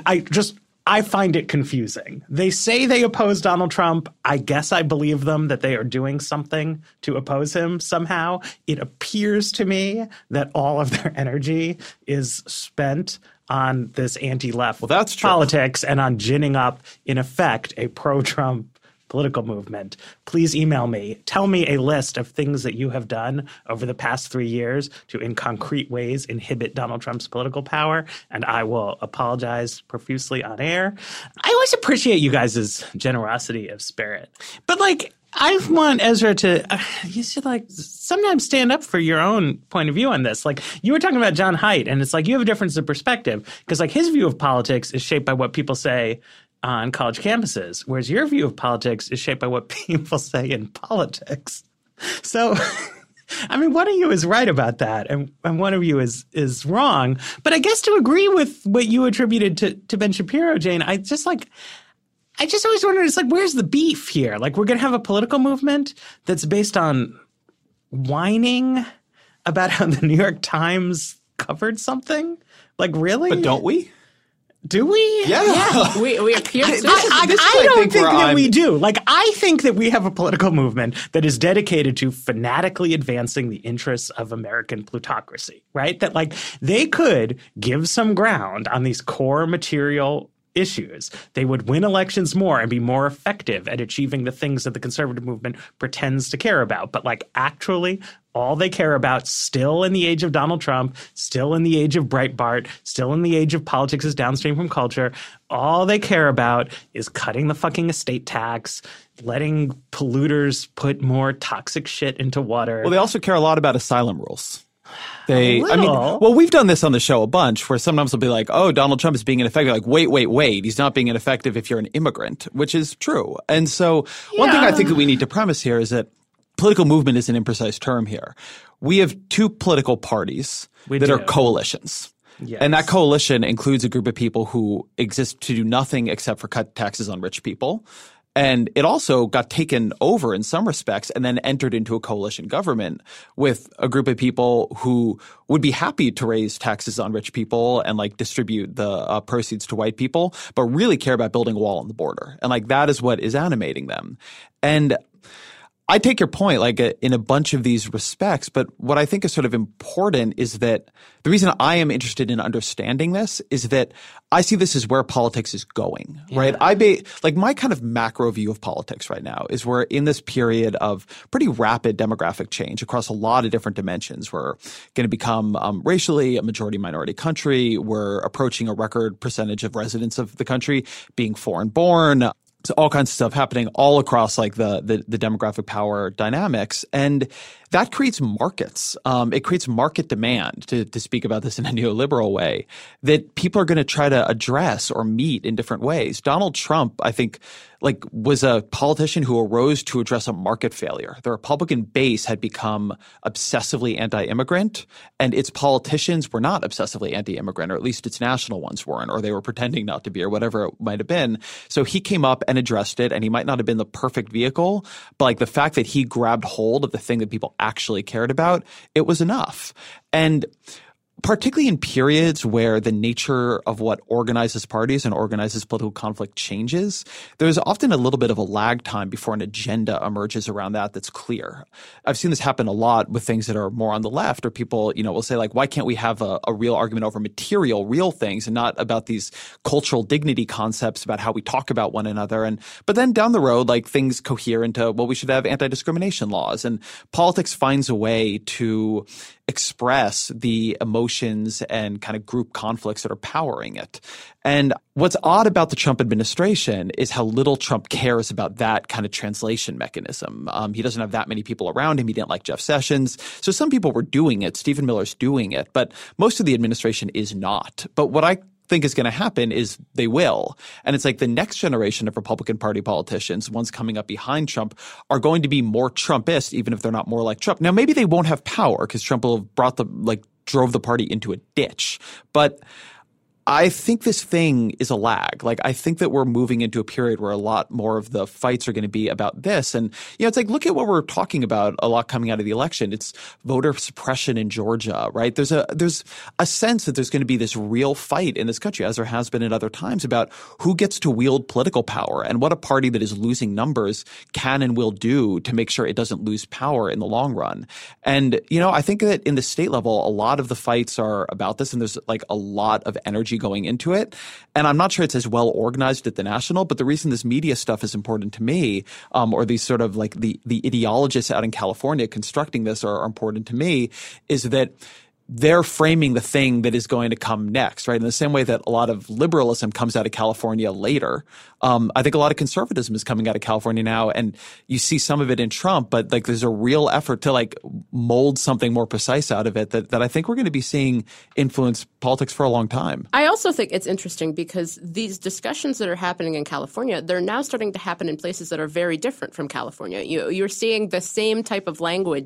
I find it confusing. They say they oppose Donald Trump. I guess I believe them that they are doing something to oppose him somehow. It appears to me that all of their energy is spent on this anti-left politics and on ginning up, in effect, a pro-Trump political movement. Please email me. Tell me a list of things that you have done over the past 3 years to, in concrete ways, inhibit Donald Trump's political power, and I will apologize profusely on air. I always appreciate you guys' generosity of spirit. But, like, I want Ezra to you should, like, sometimes stand up for your own point of view on this. Like, you were talking about John Haidt, and it's like you have a difference of perspective because, like, his view of politics is shaped by what people say on college campuses, whereas your view of politics is shaped by what people say in politics. So I mean, one of you is right about that, and one of you is wrong. But I guess to agree with what you attributed to Ben Shapiro, Jane, I just always wondered, it's like, where's the beef here? Like, we're going to have a political movement that's based on whining about how the New York Times covered something? Like, really? But don't we? Do we? Yeah. We appear to. I don't think that we do. Like, I think that we have a political movement that is dedicated to fanatically advancing the interests of American plutocracy, right? That, like, they could give some ground on these core material issues. They would win elections more and be more effective at achieving the things that the conservative movement pretends to care about. But, like, actually, all they care about, still in the age of Donald Trump, still in the age of Breitbart, still in the age of politics is downstream from culture, all they care about is cutting the fucking estate tax, letting polluters put more toxic shit into water. Well, they also care a lot about asylum rules. We've done this on the show a bunch where sometimes they'll be like, oh, Donald Trump is being ineffective. Like, wait. He's not being ineffective if you're an immigrant, which is true. And so one thing I think that we need to premise here is that political movement is an imprecise term here. We have two political parties that are coalitions. Yes. And that coalition includes a group of people who exist to do nothing except for cut taxes on rich people. And it also got taken over in some respects and then entered into a coalition government with a group of people who would be happy to raise taxes on rich people and like distribute the proceeds to white people, but really care about building a wall on the border. And like that is what is animating them. And I take your point, like in a bunch of these respects, but what I think is sort of important is that the reason I am interested in understanding this is that I see this as where politics is going, right? Like my kind of macro view of politics right now is we're in this period of pretty rapid demographic change across a lot of different dimensions. We're going to become racially a majority minority country. We're approaching a record percentage of residents of the country being foreign born. So all kinds of stuff happening all across like the demographic power dynamics. And that creates markets. It creates market demand, to speak about this in a neoliberal way, that people are going to try to address or meet in different ways. Donald Trump, I think, like was a politician who arose to address a market failure. The Republican base had become obsessively anti-immigrant, and its politicians were not obsessively anti-immigrant, or at least its national ones weren't, or they were pretending not to be, or whatever it might have been. So he came up and addressed it, and he might not have been the perfect vehicle, but like the fact that he grabbed hold of the thing that people actually cared about, it was enough. And particularly in periods where the nature of what organizes parties and organizes political conflict changes, there's often a little bit of a lag time before an agenda emerges around that's clear. I've seen this happen a lot with things that are more on the left, or people, will say like, why can't we have a real argument over material, real things and not about these cultural dignity concepts about how we talk about one another? But then down the road, like things cohere into, well, we should have anti-discrimination laws, and politics finds a way to express the emotions and kind of group conflicts that are powering it. And what's odd about the Trump administration is how little Trump cares about that kind of translation mechanism. He doesn't have that many people around him. He didn't like Jeff Sessions. So some people were doing it. Stephen Miller's doing it, but most of the administration is not. But what I think is going to happen is they will. And it's like the next generation of Republican Party politicians, ones coming up behind Trump, are going to be more Trumpist, even if they're not more like Trump. Now, maybe they won't have power because Trump will have drove the party into a ditch. But I think this thing is a lag. Like, I think that we're moving into a period where a lot more of the fights are going to be about this. And, it's like, look at what we're talking about a lot coming out of the election. It's voter suppression in Georgia, right? There's a sense that there's going to be this real fight in this country, as there has been at other times, about who gets to wield political power and what a party that is losing numbers can and will do to make sure it doesn't lose power in the long run. And, I think that in the state level, a lot of the fights are about this, and there's like a lot of energy going into it. And I'm not sure it's as well organized at the national, but the reason this media stuff is important to me, or these sort of like the ideologists out in California constructing this are important to me, is that they're framing the thing that is going to come next, right? In the same way that a lot of liberalism comes out of California later. I think a lot of conservatism is coming out of California now, and you see some of it in Trump, but like there's a real effort to like mold something more precise out of it that I think we're going to be seeing influence politics for a long time. I also think it's interesting because these discussions that are happening in California, they're now starting to happen in places that are very different from California. You're seeing the same type of language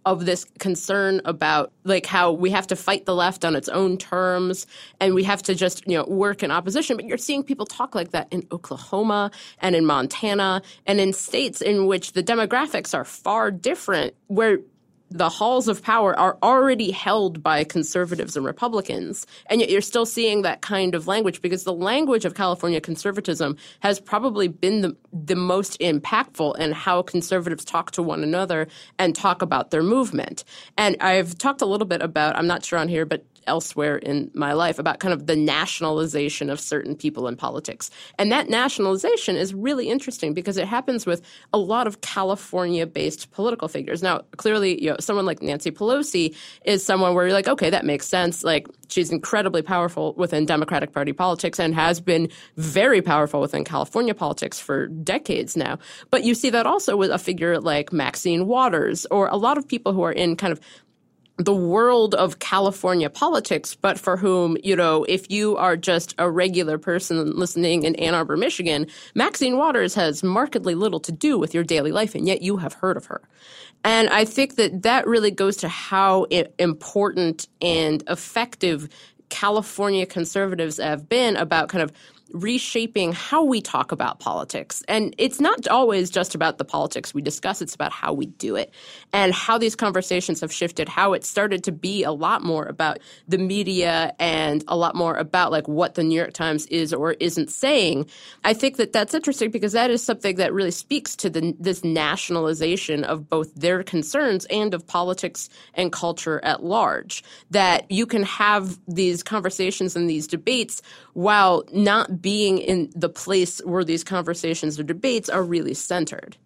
of this concern about like how we have to fight the left on its own terms and we have to just, work in opposition. But you're seeing people talk like that in Oklahoma and in Montana and in states in which the demographics are far different, where the halls of power are already held by conservatives and Republicans. And yet you're still seeing that kind of language because the language of California conservatism has probably been the most impactful in how conservatives talk to one another and talk about their movement. And I've talked a little bit about, I'm not sure on here, but elsewhere in my life, about kind of the nationalization of certain people in politics. And that nationalization is really interesting because it happens with a lot of California-based political figures. Now, clearly, someone like Nancy Pelosi is someone where you're like, okay, that makes sense. Like, she's incredibly powerful within Democratic Party politics and has been very powerful within California politics for decades now. But you see that also with a figure like Maxine Waters or a lot of people who are in kind of the world of California politics, but for whom, if you are just a regular person listening in Ann Arbor, Michigan, Maxine Waters has markedly little to do with your daily life, and yet you have heard of her. And I think that really goes to how important and effective California conservatives have been about kind of reshaping how we talk about politics. And it's not always just about the politics we discuss. It's about how we do it and how these conversations have shifted, how it started to be a lot more about the media and a lot more about like what the New York Times is or isn't saying. I think that's interesting because that is something that really speaks to this nationalization of both their concerns and of politics and culture at large, that you can have these conversations and these debates while not being in the place where these conversations or debates are really centered.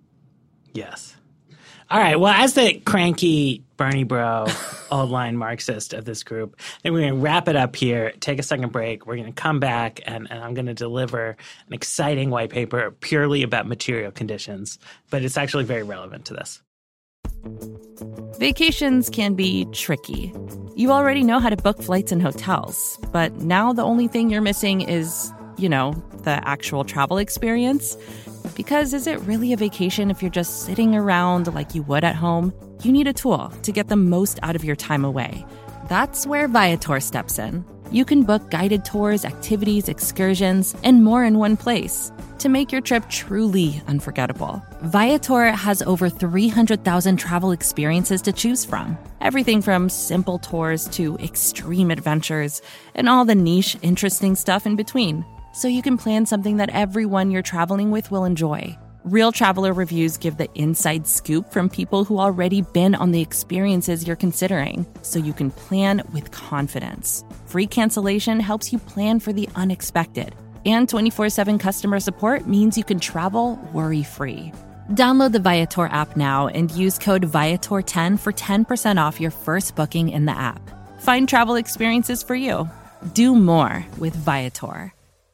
Yes. All right. Well, as the cranky Bernie bro, old line Marxist of this group, then we're going to wrap it up here, take a second break. We're going to come back, and I'm going to deliver an exciting white paper purely about material conditions, but it's actually very relevant to this. Vacations can be tricky. You already know how to book flights and hotels, but now the only thing you're missing is, the actual travel experience. Because is it really a vacation if you're just sitting around like you would at home? You need a tool to get the most out of your time away. That's where Viator steps in. You can book guided tours, activities, excursions, and more in one place to make your trip truly unforgettable. Viator has over 300,000 travel experiences to choose from. Everything from simple tours to extreme adventures and all the niche, interesting stuff in between. So you can plan something that everyone you're traveling with will enjoy. Real traveler reviews give the inside scoop from people who already been on the experiences you're considering, so you can plan with confidence. Free cancellation helps you plan for the unexpected. And 24/7 customer support means you can travel worry-free. Download the Viator app now and use code Viator10 for 10% off your first booking in the app. Find travel experiences for you. Do more with Viator.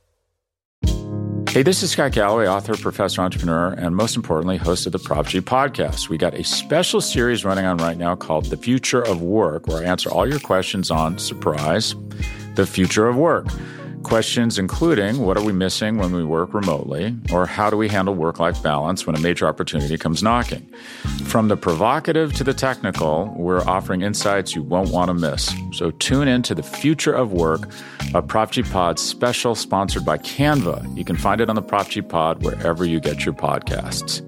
Hey, this is Scott Galloway, author, professor, entrepreneur, and most importantly, host of the Prop G podcast. We got a special series running on right now called The Future of Work, where I answer all your questions on, surprise, the future of work. Questions including, what are we missing when we work remotely? Or how do we handle work-life balance when a major opportunity comes knocking? From the provocative to the technical, we're offering insights you won't want to miss. So tune in to The Future of Work, a Prop G Pod special sponsored by Canva. You can find it on the Prop G Pod wherever you get your podcasts.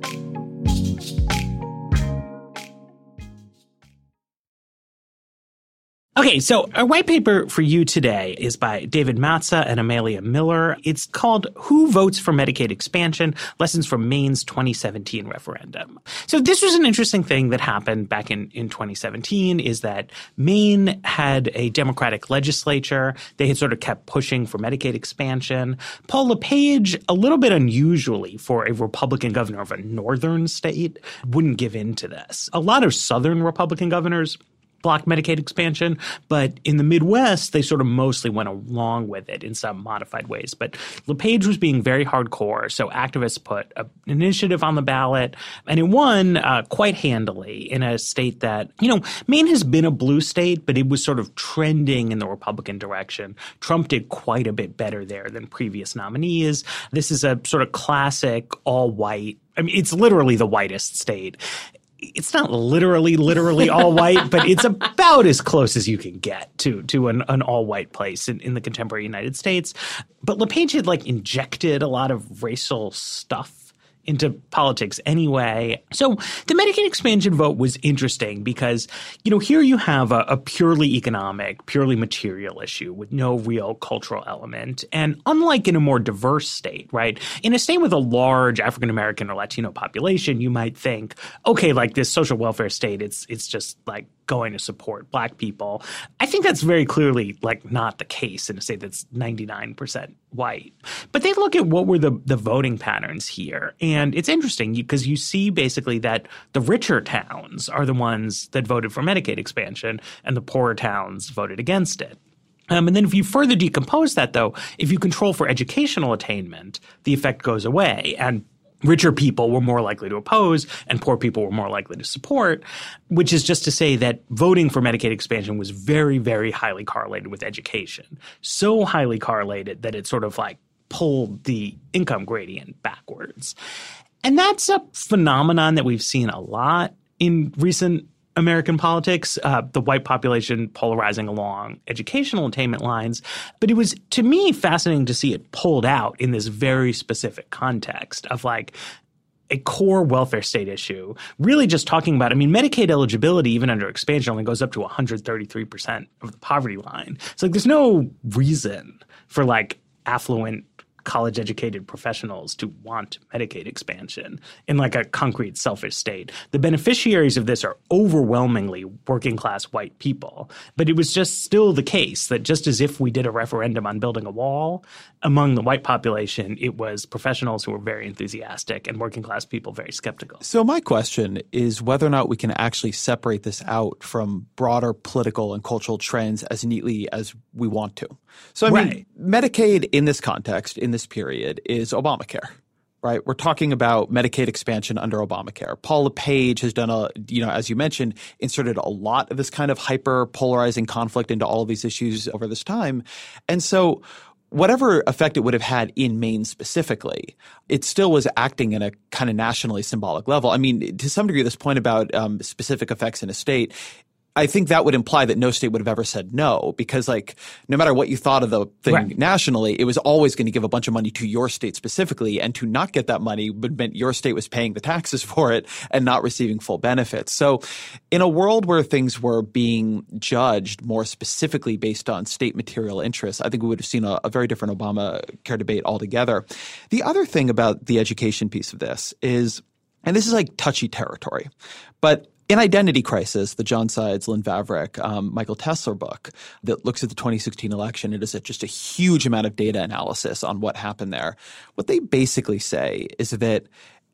Okay, so our white paper for you today is by David Matza and Amelia Miller. It's called Who Votes for Medicaid Expansion? Lessons from Maine's 2017 Referendum. So this was an interesting thing that happened back in 2017 is that Maine had a Democratic legislature. They had sort of kept pushing for Medicaid expansion. Paul LePage, a little bit unusually for a Republican governor of a northern state, wouldn't give in to this. A lot of southern Republican governors blocked Medicaid expansion, but in the Midwest, they sort of mostly went along with it in some modified ways. But LePage was being very hardcore, so activists put an initiative on the ballot, and it won quite handily in a state that, Maine has been a blue state, but it was sort of trending in the Republican direction. Trump did quite a bit better there than previous nominees. This is a sort of classic all-white, it's literally the whitest state. it's not literally all white, but it's about as close as you can get to an all-white place in the contemporary United States. But LePage had injected a lot of racial stuff into politics anyway. So the Medicaid expansion vote was interesting because, here you have a purely economic, purely material issue with no real cultural element. And unlike in a more diverse state, right, in a state with a large African-American or Latino population, you might think, okay, this social welfare state, it's just going to support Black people. I think that's very clearly not the case in a state that's 99% white. But they look at what were the voting patterns here. And it's interesting because you see basically that the richer towns are the ones that voted for Medicaid expansion and the poorer towns voted against it. And then if you further decompose that, though, if you control for educational attainment, the effect goes away. And richer people were more likely to oppose and poor people were more likely to support, which is just to say that voting for Medicaid expansion was very, very highly correlated with education. So highly correlated that it sort of pulled the income gradient backwards. And that's a phenomenon that we've seen a lot in recent American politics, the white population polarizing along educational attainment lines. But it was, to me, fascinating to see it pulled out in this very specific context of a core welfare state issue, really just talking about, Medicaid eligibility, even under expansion, only goes up to 133% of the poverty line. So there's no reason for affluent college-educated professionals to want Medicaid expansion in a concrete selfish state. The beneficiaries of this are overwhelmingly working-class white people. But it was just still the case that just as if we did a referendum on building a wall, among the white population, it was professionals who were very enthusiastic and working-class people very skeptical. So my question is whether or not we can actually separate this out from broader political and cultural trends as neatly as we want to. So, Medicaid in this context, in this period, is Obamacare, right? We're talking about Medicaid expansion under Obamacare. Paul LePage has done as you mentioned, inserted a lot of this kind of hyper-polarizing conflict into all of these issues over this time. And so whatever effect it would have had in Maine specifically, it still was acting in a kind of nationally symbolic level. To some degree, this point about specific effects in a state, I think that would imply that no state would have ever said no because no matter what you thought of the thing nationally, it was always going to give a bunch of money to your state specifically, and to not get that money would mean your state was paying the taxes for it and not receiving full benefits. So in a world where things were being judged more specifically based on state material interests, I think we would have seen a very different Obamacare debate altogether. The other thing about the education piece of this is, and this is touchy territory, but in Identity Crisis, the John Sides, Lynn Vavreck, Michael Tesler book that looks at the 2016 election, it is just a huge amount of data analysis on what happened there. What they basically say is that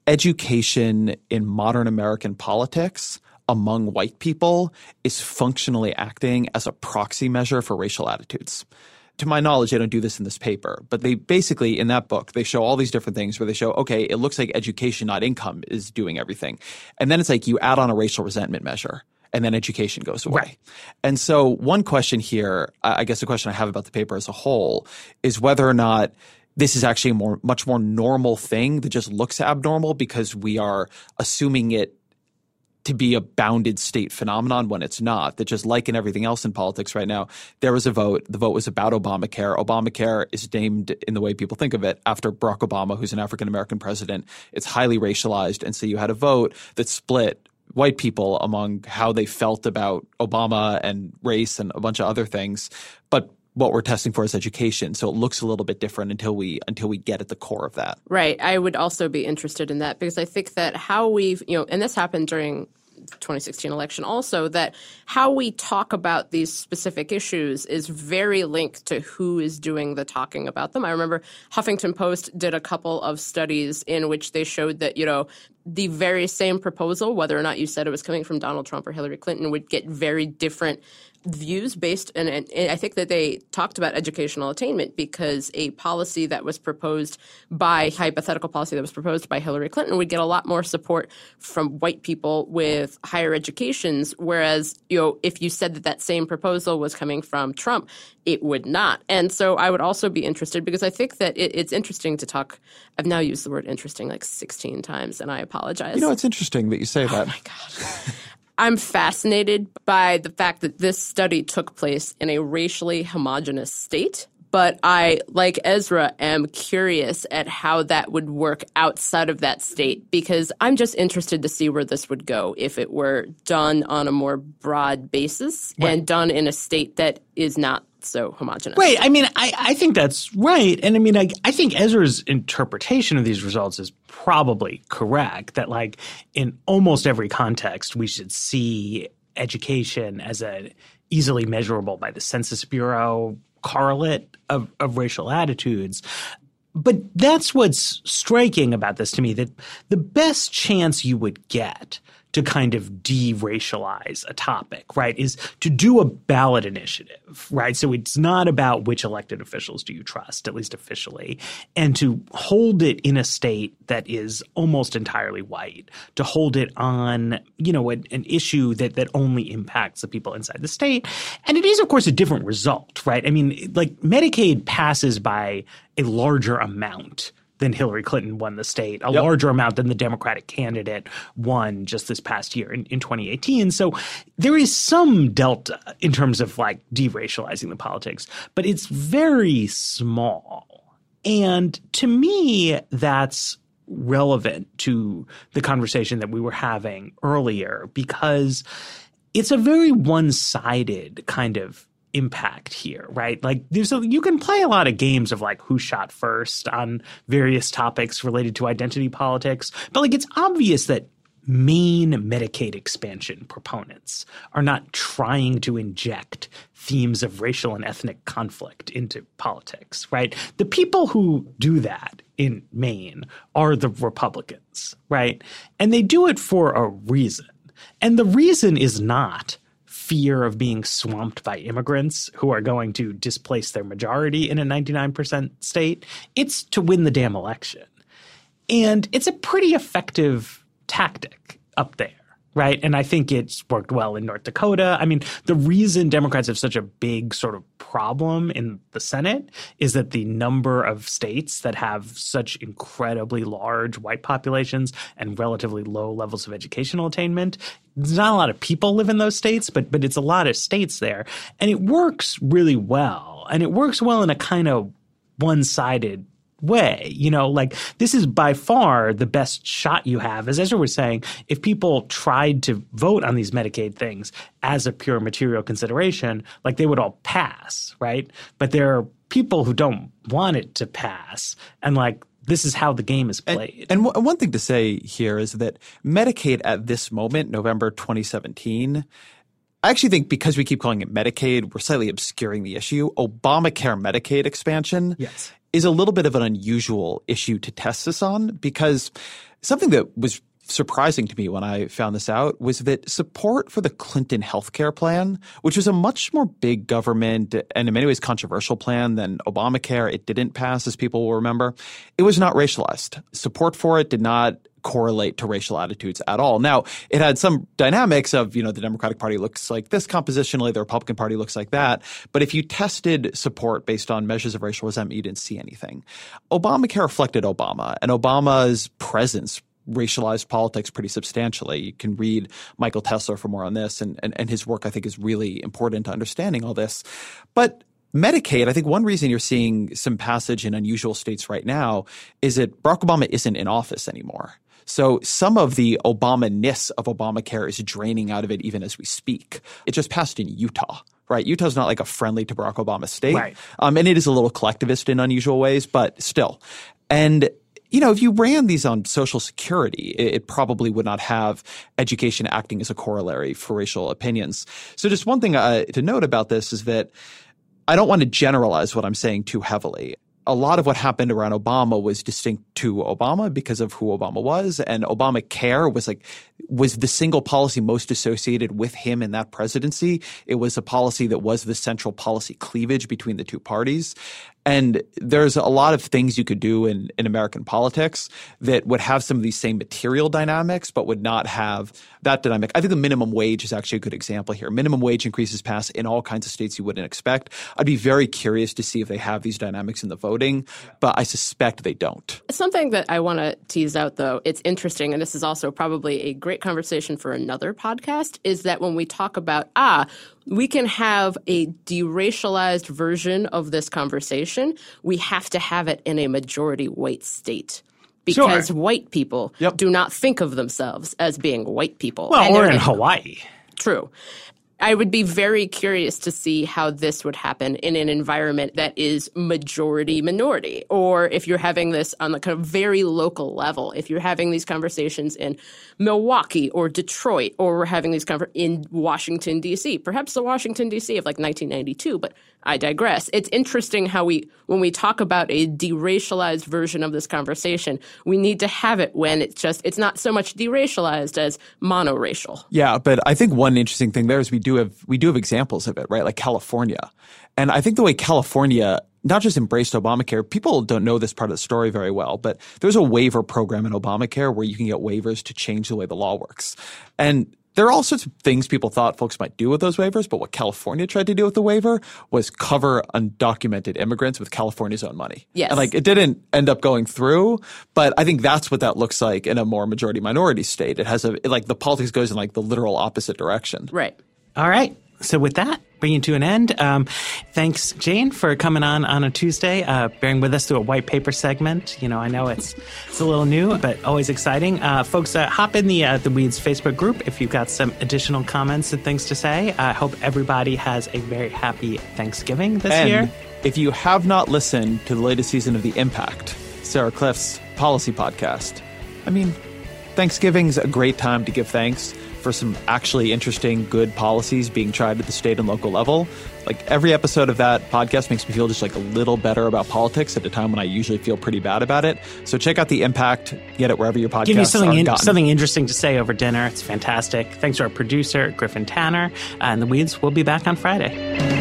education in modern American politics among white people is functionally acting as a proxy measure for racial attitudes. To my knowledge, they don't do this in this paper, but they basically, in that book, they show all these different things where they show, okay, it looks like education, not income, is doing everything. And then it's you add on a racial resentment measure, and then education goes away. Right. And so one question here, I guess the question I have about the paper as a whole, is whether or not this is actually a much more normal thing that just looks abnormal because we are assuming it to be a bounded state phenomenon when it's not, that just like in everything else in politics right now, there was a vote. The vote was about Obamacare. Obamacare is named in the way people think of it after Barack Obama, who's an African-American president. It's highly racialized. And so you had a vote that split white people among how they felt about Obama and race and a bunch of other things. But what we're testing for is education. So it looks a little bit different until we get at the core of that. Right. I would also be interested in that because I think that how we've, and this happened during the 2016 election also, that how we talk about these specific issues is very linked to who is doing the talking about them. I remember Huffington Post did a couple of studies in which they showed that, the very same proposal, whether or not you said it was coming from Donald Trump or Hillary Clinton, would get very different views based, and I think that they talked about educational attainment because a policy that was proposed by, hypothetical policy that was proposed by Hillary Clinton would get a lot more support from white people with higher educations, whereas, if you said that same proposal was coming from Trump, it would not. And so I would also be interested because I think that it's interesting to talk. I've now used the word interesting 16 times, and I apologize apologize. You know, it's interesting that you say that. Oh, my God. I'm fascinated by the fact that this study took place in a racially homogenous state. But I, like Ezra, am curious at how that would work outside of that state, because I'm just interested to see where this would go if it were done on a more broad basis and done in a state that is not so homogenous. Right. I mean, I think that's right. And I mean, I think Ezra's interpretation of these results is probably correct, that like in almost every context, we should see education as a easily measurable by the Census Bureau correlate of racial attitudes. But that's what's striking about this to me, that the best chance you would get to kind of de-racialize a topic, right, is to do a ballot initiative, right? So it's not about which elected officials do you trust, at least officially, and to hold it in a state that is almost entirely white, to hold it on, you know, an issue that only impacts the people inside the state. And it is, of course, a different result, right? I mean, like Medicaid passes by a larger amount than Hillary Clinton won the state, a larger amount than the Democratic candidate won just this past year in 2018. So there is some delta in terms of like deracializing the politics, but it's very small. And to me, that's relevant to the conversation that we were having earlier, because it's a very one-sided kind of impact here, right? Like you can play a lot of games of like who shot first on various topics related to identity politics, but like it's obvious that main Medicaid expansion proponents are not trying to inject themes of racial and ethnic conflict into politics, right? The people who do that in Maine are the Republicans, right? And they do it for a reason. And the reason is not fear of being swamped by immigrants who are going to displace their majority in a 99% state. It's to win the damn election. And it's a pretty effective tactic up there, right? And I think it's worked well in North Dakota. I mean, the reason Democrats have such a big sort of problem in the Senate is that the number of states that have such incredibly large white populations and relatively low levels of educational attainment, there's not a lot of people live in those states, but it's a lot of states there. And it works really well. And it works well in a kind of one-sided way. You know, like this is by far the best shot you have. As Ezra was saying, if people tried to vote on these Medicaid things as a pure material consideration, like they would all pass, right? But there are people who don't want it to pass. And like this is how the game is played. And one thing to say here is that Medicaid at this moment, November 2017, I actually think because we keep calling it Medicaid, we're slightly obscuring the issue. Obamacare Medicaid expansion is a little bit of an unusual issue to test this on, because something that was surprising to me when I found this out was that support for the Clinton healthcare plan, which was a much more big government and in many ways controversial plan than Obamacare, it didn't pass, as people will remember. It was not racialized. Support for it did not correlate to racial attitudes at all. Now, it had some dynamics of, you know, the Democratic Party looks like this compositionally, the Republican Party looks like that. But if you tested support based on measures of racial resentment, you didn't see anything. Obamacare reflected Obama, and Obama's presence racialized politics pretty substantially. You can read Michael Tesler for more on this, and his work, I think, is really important to understanding all this. But Medicaid, I think one reason you're seeing some passage in unusual states right now is that Barack Obama isn't in office anymore. So some of the Obama-ness of Obamacare is draining out of it even as we speak. It just passed in Utah. Right. Utah's not like a friendly to Barack Obama state. Right. And it is a little collectivist in unusual ways, but still. And you know, if you ran these on Social Security, it probably would not have education acting as a corollary for racial opinions. So just one thing to note about this is that I don't want to generalize what I'm saying too heavily. A lot of what happened around Obama was distinct to Obama because of who Obama was, and Obamacare was the single policy most associated with him in that presidency. It was a policy that was the central policy cleavage between the two parties. And there's a lot of things you could do in American politics that would have some of these same material dynamics, but would not have that dynamic. I think the minimum wage is actually a good example here. Minimum wage increases pass in all kinds of states you wouldn't expect. I'd be very curious to see if they have these dynamics in the voting, but I suspect they don't. one thing that I want to tease out, though, it's interesting, and this is also probably a great conversation for another podcast, is that when we talk about, we can have a deracialized version of this conversation, we have to have it in a majority white state. Because white people do not think of themselves as being white people. Well, or in Hawaii. True. I would be very curious to see how this would happen in an environment that is majority minority, or if you're having this on the kind of very local level, if you're having these conversations in Milwaukee or Detroit, or we're having these in Washington, D.C., perhaps the Washington, D.C. of like 1992, but I digress. It's interesting how when we talk about a deracialized version of this conversation, we need to have it when it's not so much deracialized as monoracial. Yeah, but I think one interesting thing there is we do have examples of it, right? Like California. And I think the way California not just embraced Obamacare, people don't know this part of the story very well, but there's a waiver program in Obamacare where you can get waivers to change the way the law works. And there are all sorts of things people thought folks might do with those waivers, but what California tried to do with the waiver was cover undocumented immigrants with California's own money. Yes. And it didn't end up going through, but I think that's what that looks like in a more majority-minority state. It has the politics goes in the literal opposite direction. Right. All right. So with that, bringing to an end, thanks, Jane, for coming on a Tuesday, bearing with us through a white paper segment. I know it's a little new, but always exciting. Folks, hop in the Weeds Facebook group if you've got some additional comments and things to say. I hope everybody has a very happy Thanksgiving this year. If you have not listened to the latest season of The Impact, Sarah Cliff's policy podcast, Thanksgiving's a great time to give thanks for some actually interesting, good policies being tried at the state and local level. Every episode of that podcast makes me feel just a little better about politics at a time when I usually feel pretty bad about it. So check out The Impact. Get it wherever your podcasts Give me are something interesting to say over dinner. It's fantastic. Thanks to our producer, Griffin Tanner. And The Weeds will be back on Friday.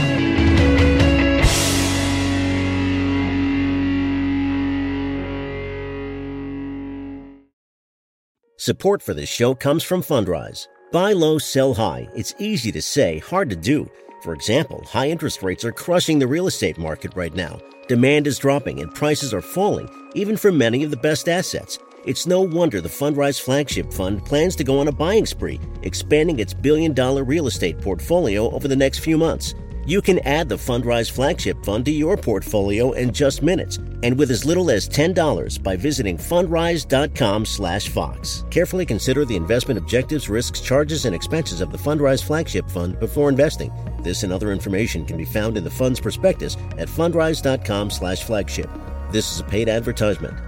Support for this show comes from Fundrise. Buy low, sell high. It's easy to say, hard to do. For example, high interest rates are crushing the real estate market right now. Demand is dropping and prices are falling, even for many of the best assets. It's no wonder the Fundrise Flagship Fund plans to go on a buying spree, expanding its billion-dollar real estate portfolio over the next few months. You can add the Fundrise Flagship Fund to your portfolio in just minutes, and with as little as $10 by visiting fundrise.com/Fox. Carefully consider the investment objectives, risks, charges, and expenses of the Fundrise Flagship Fund before investing. This and other information can be found in the fund's prospectus at fundrise.com/flagship. This is a paid advertisement.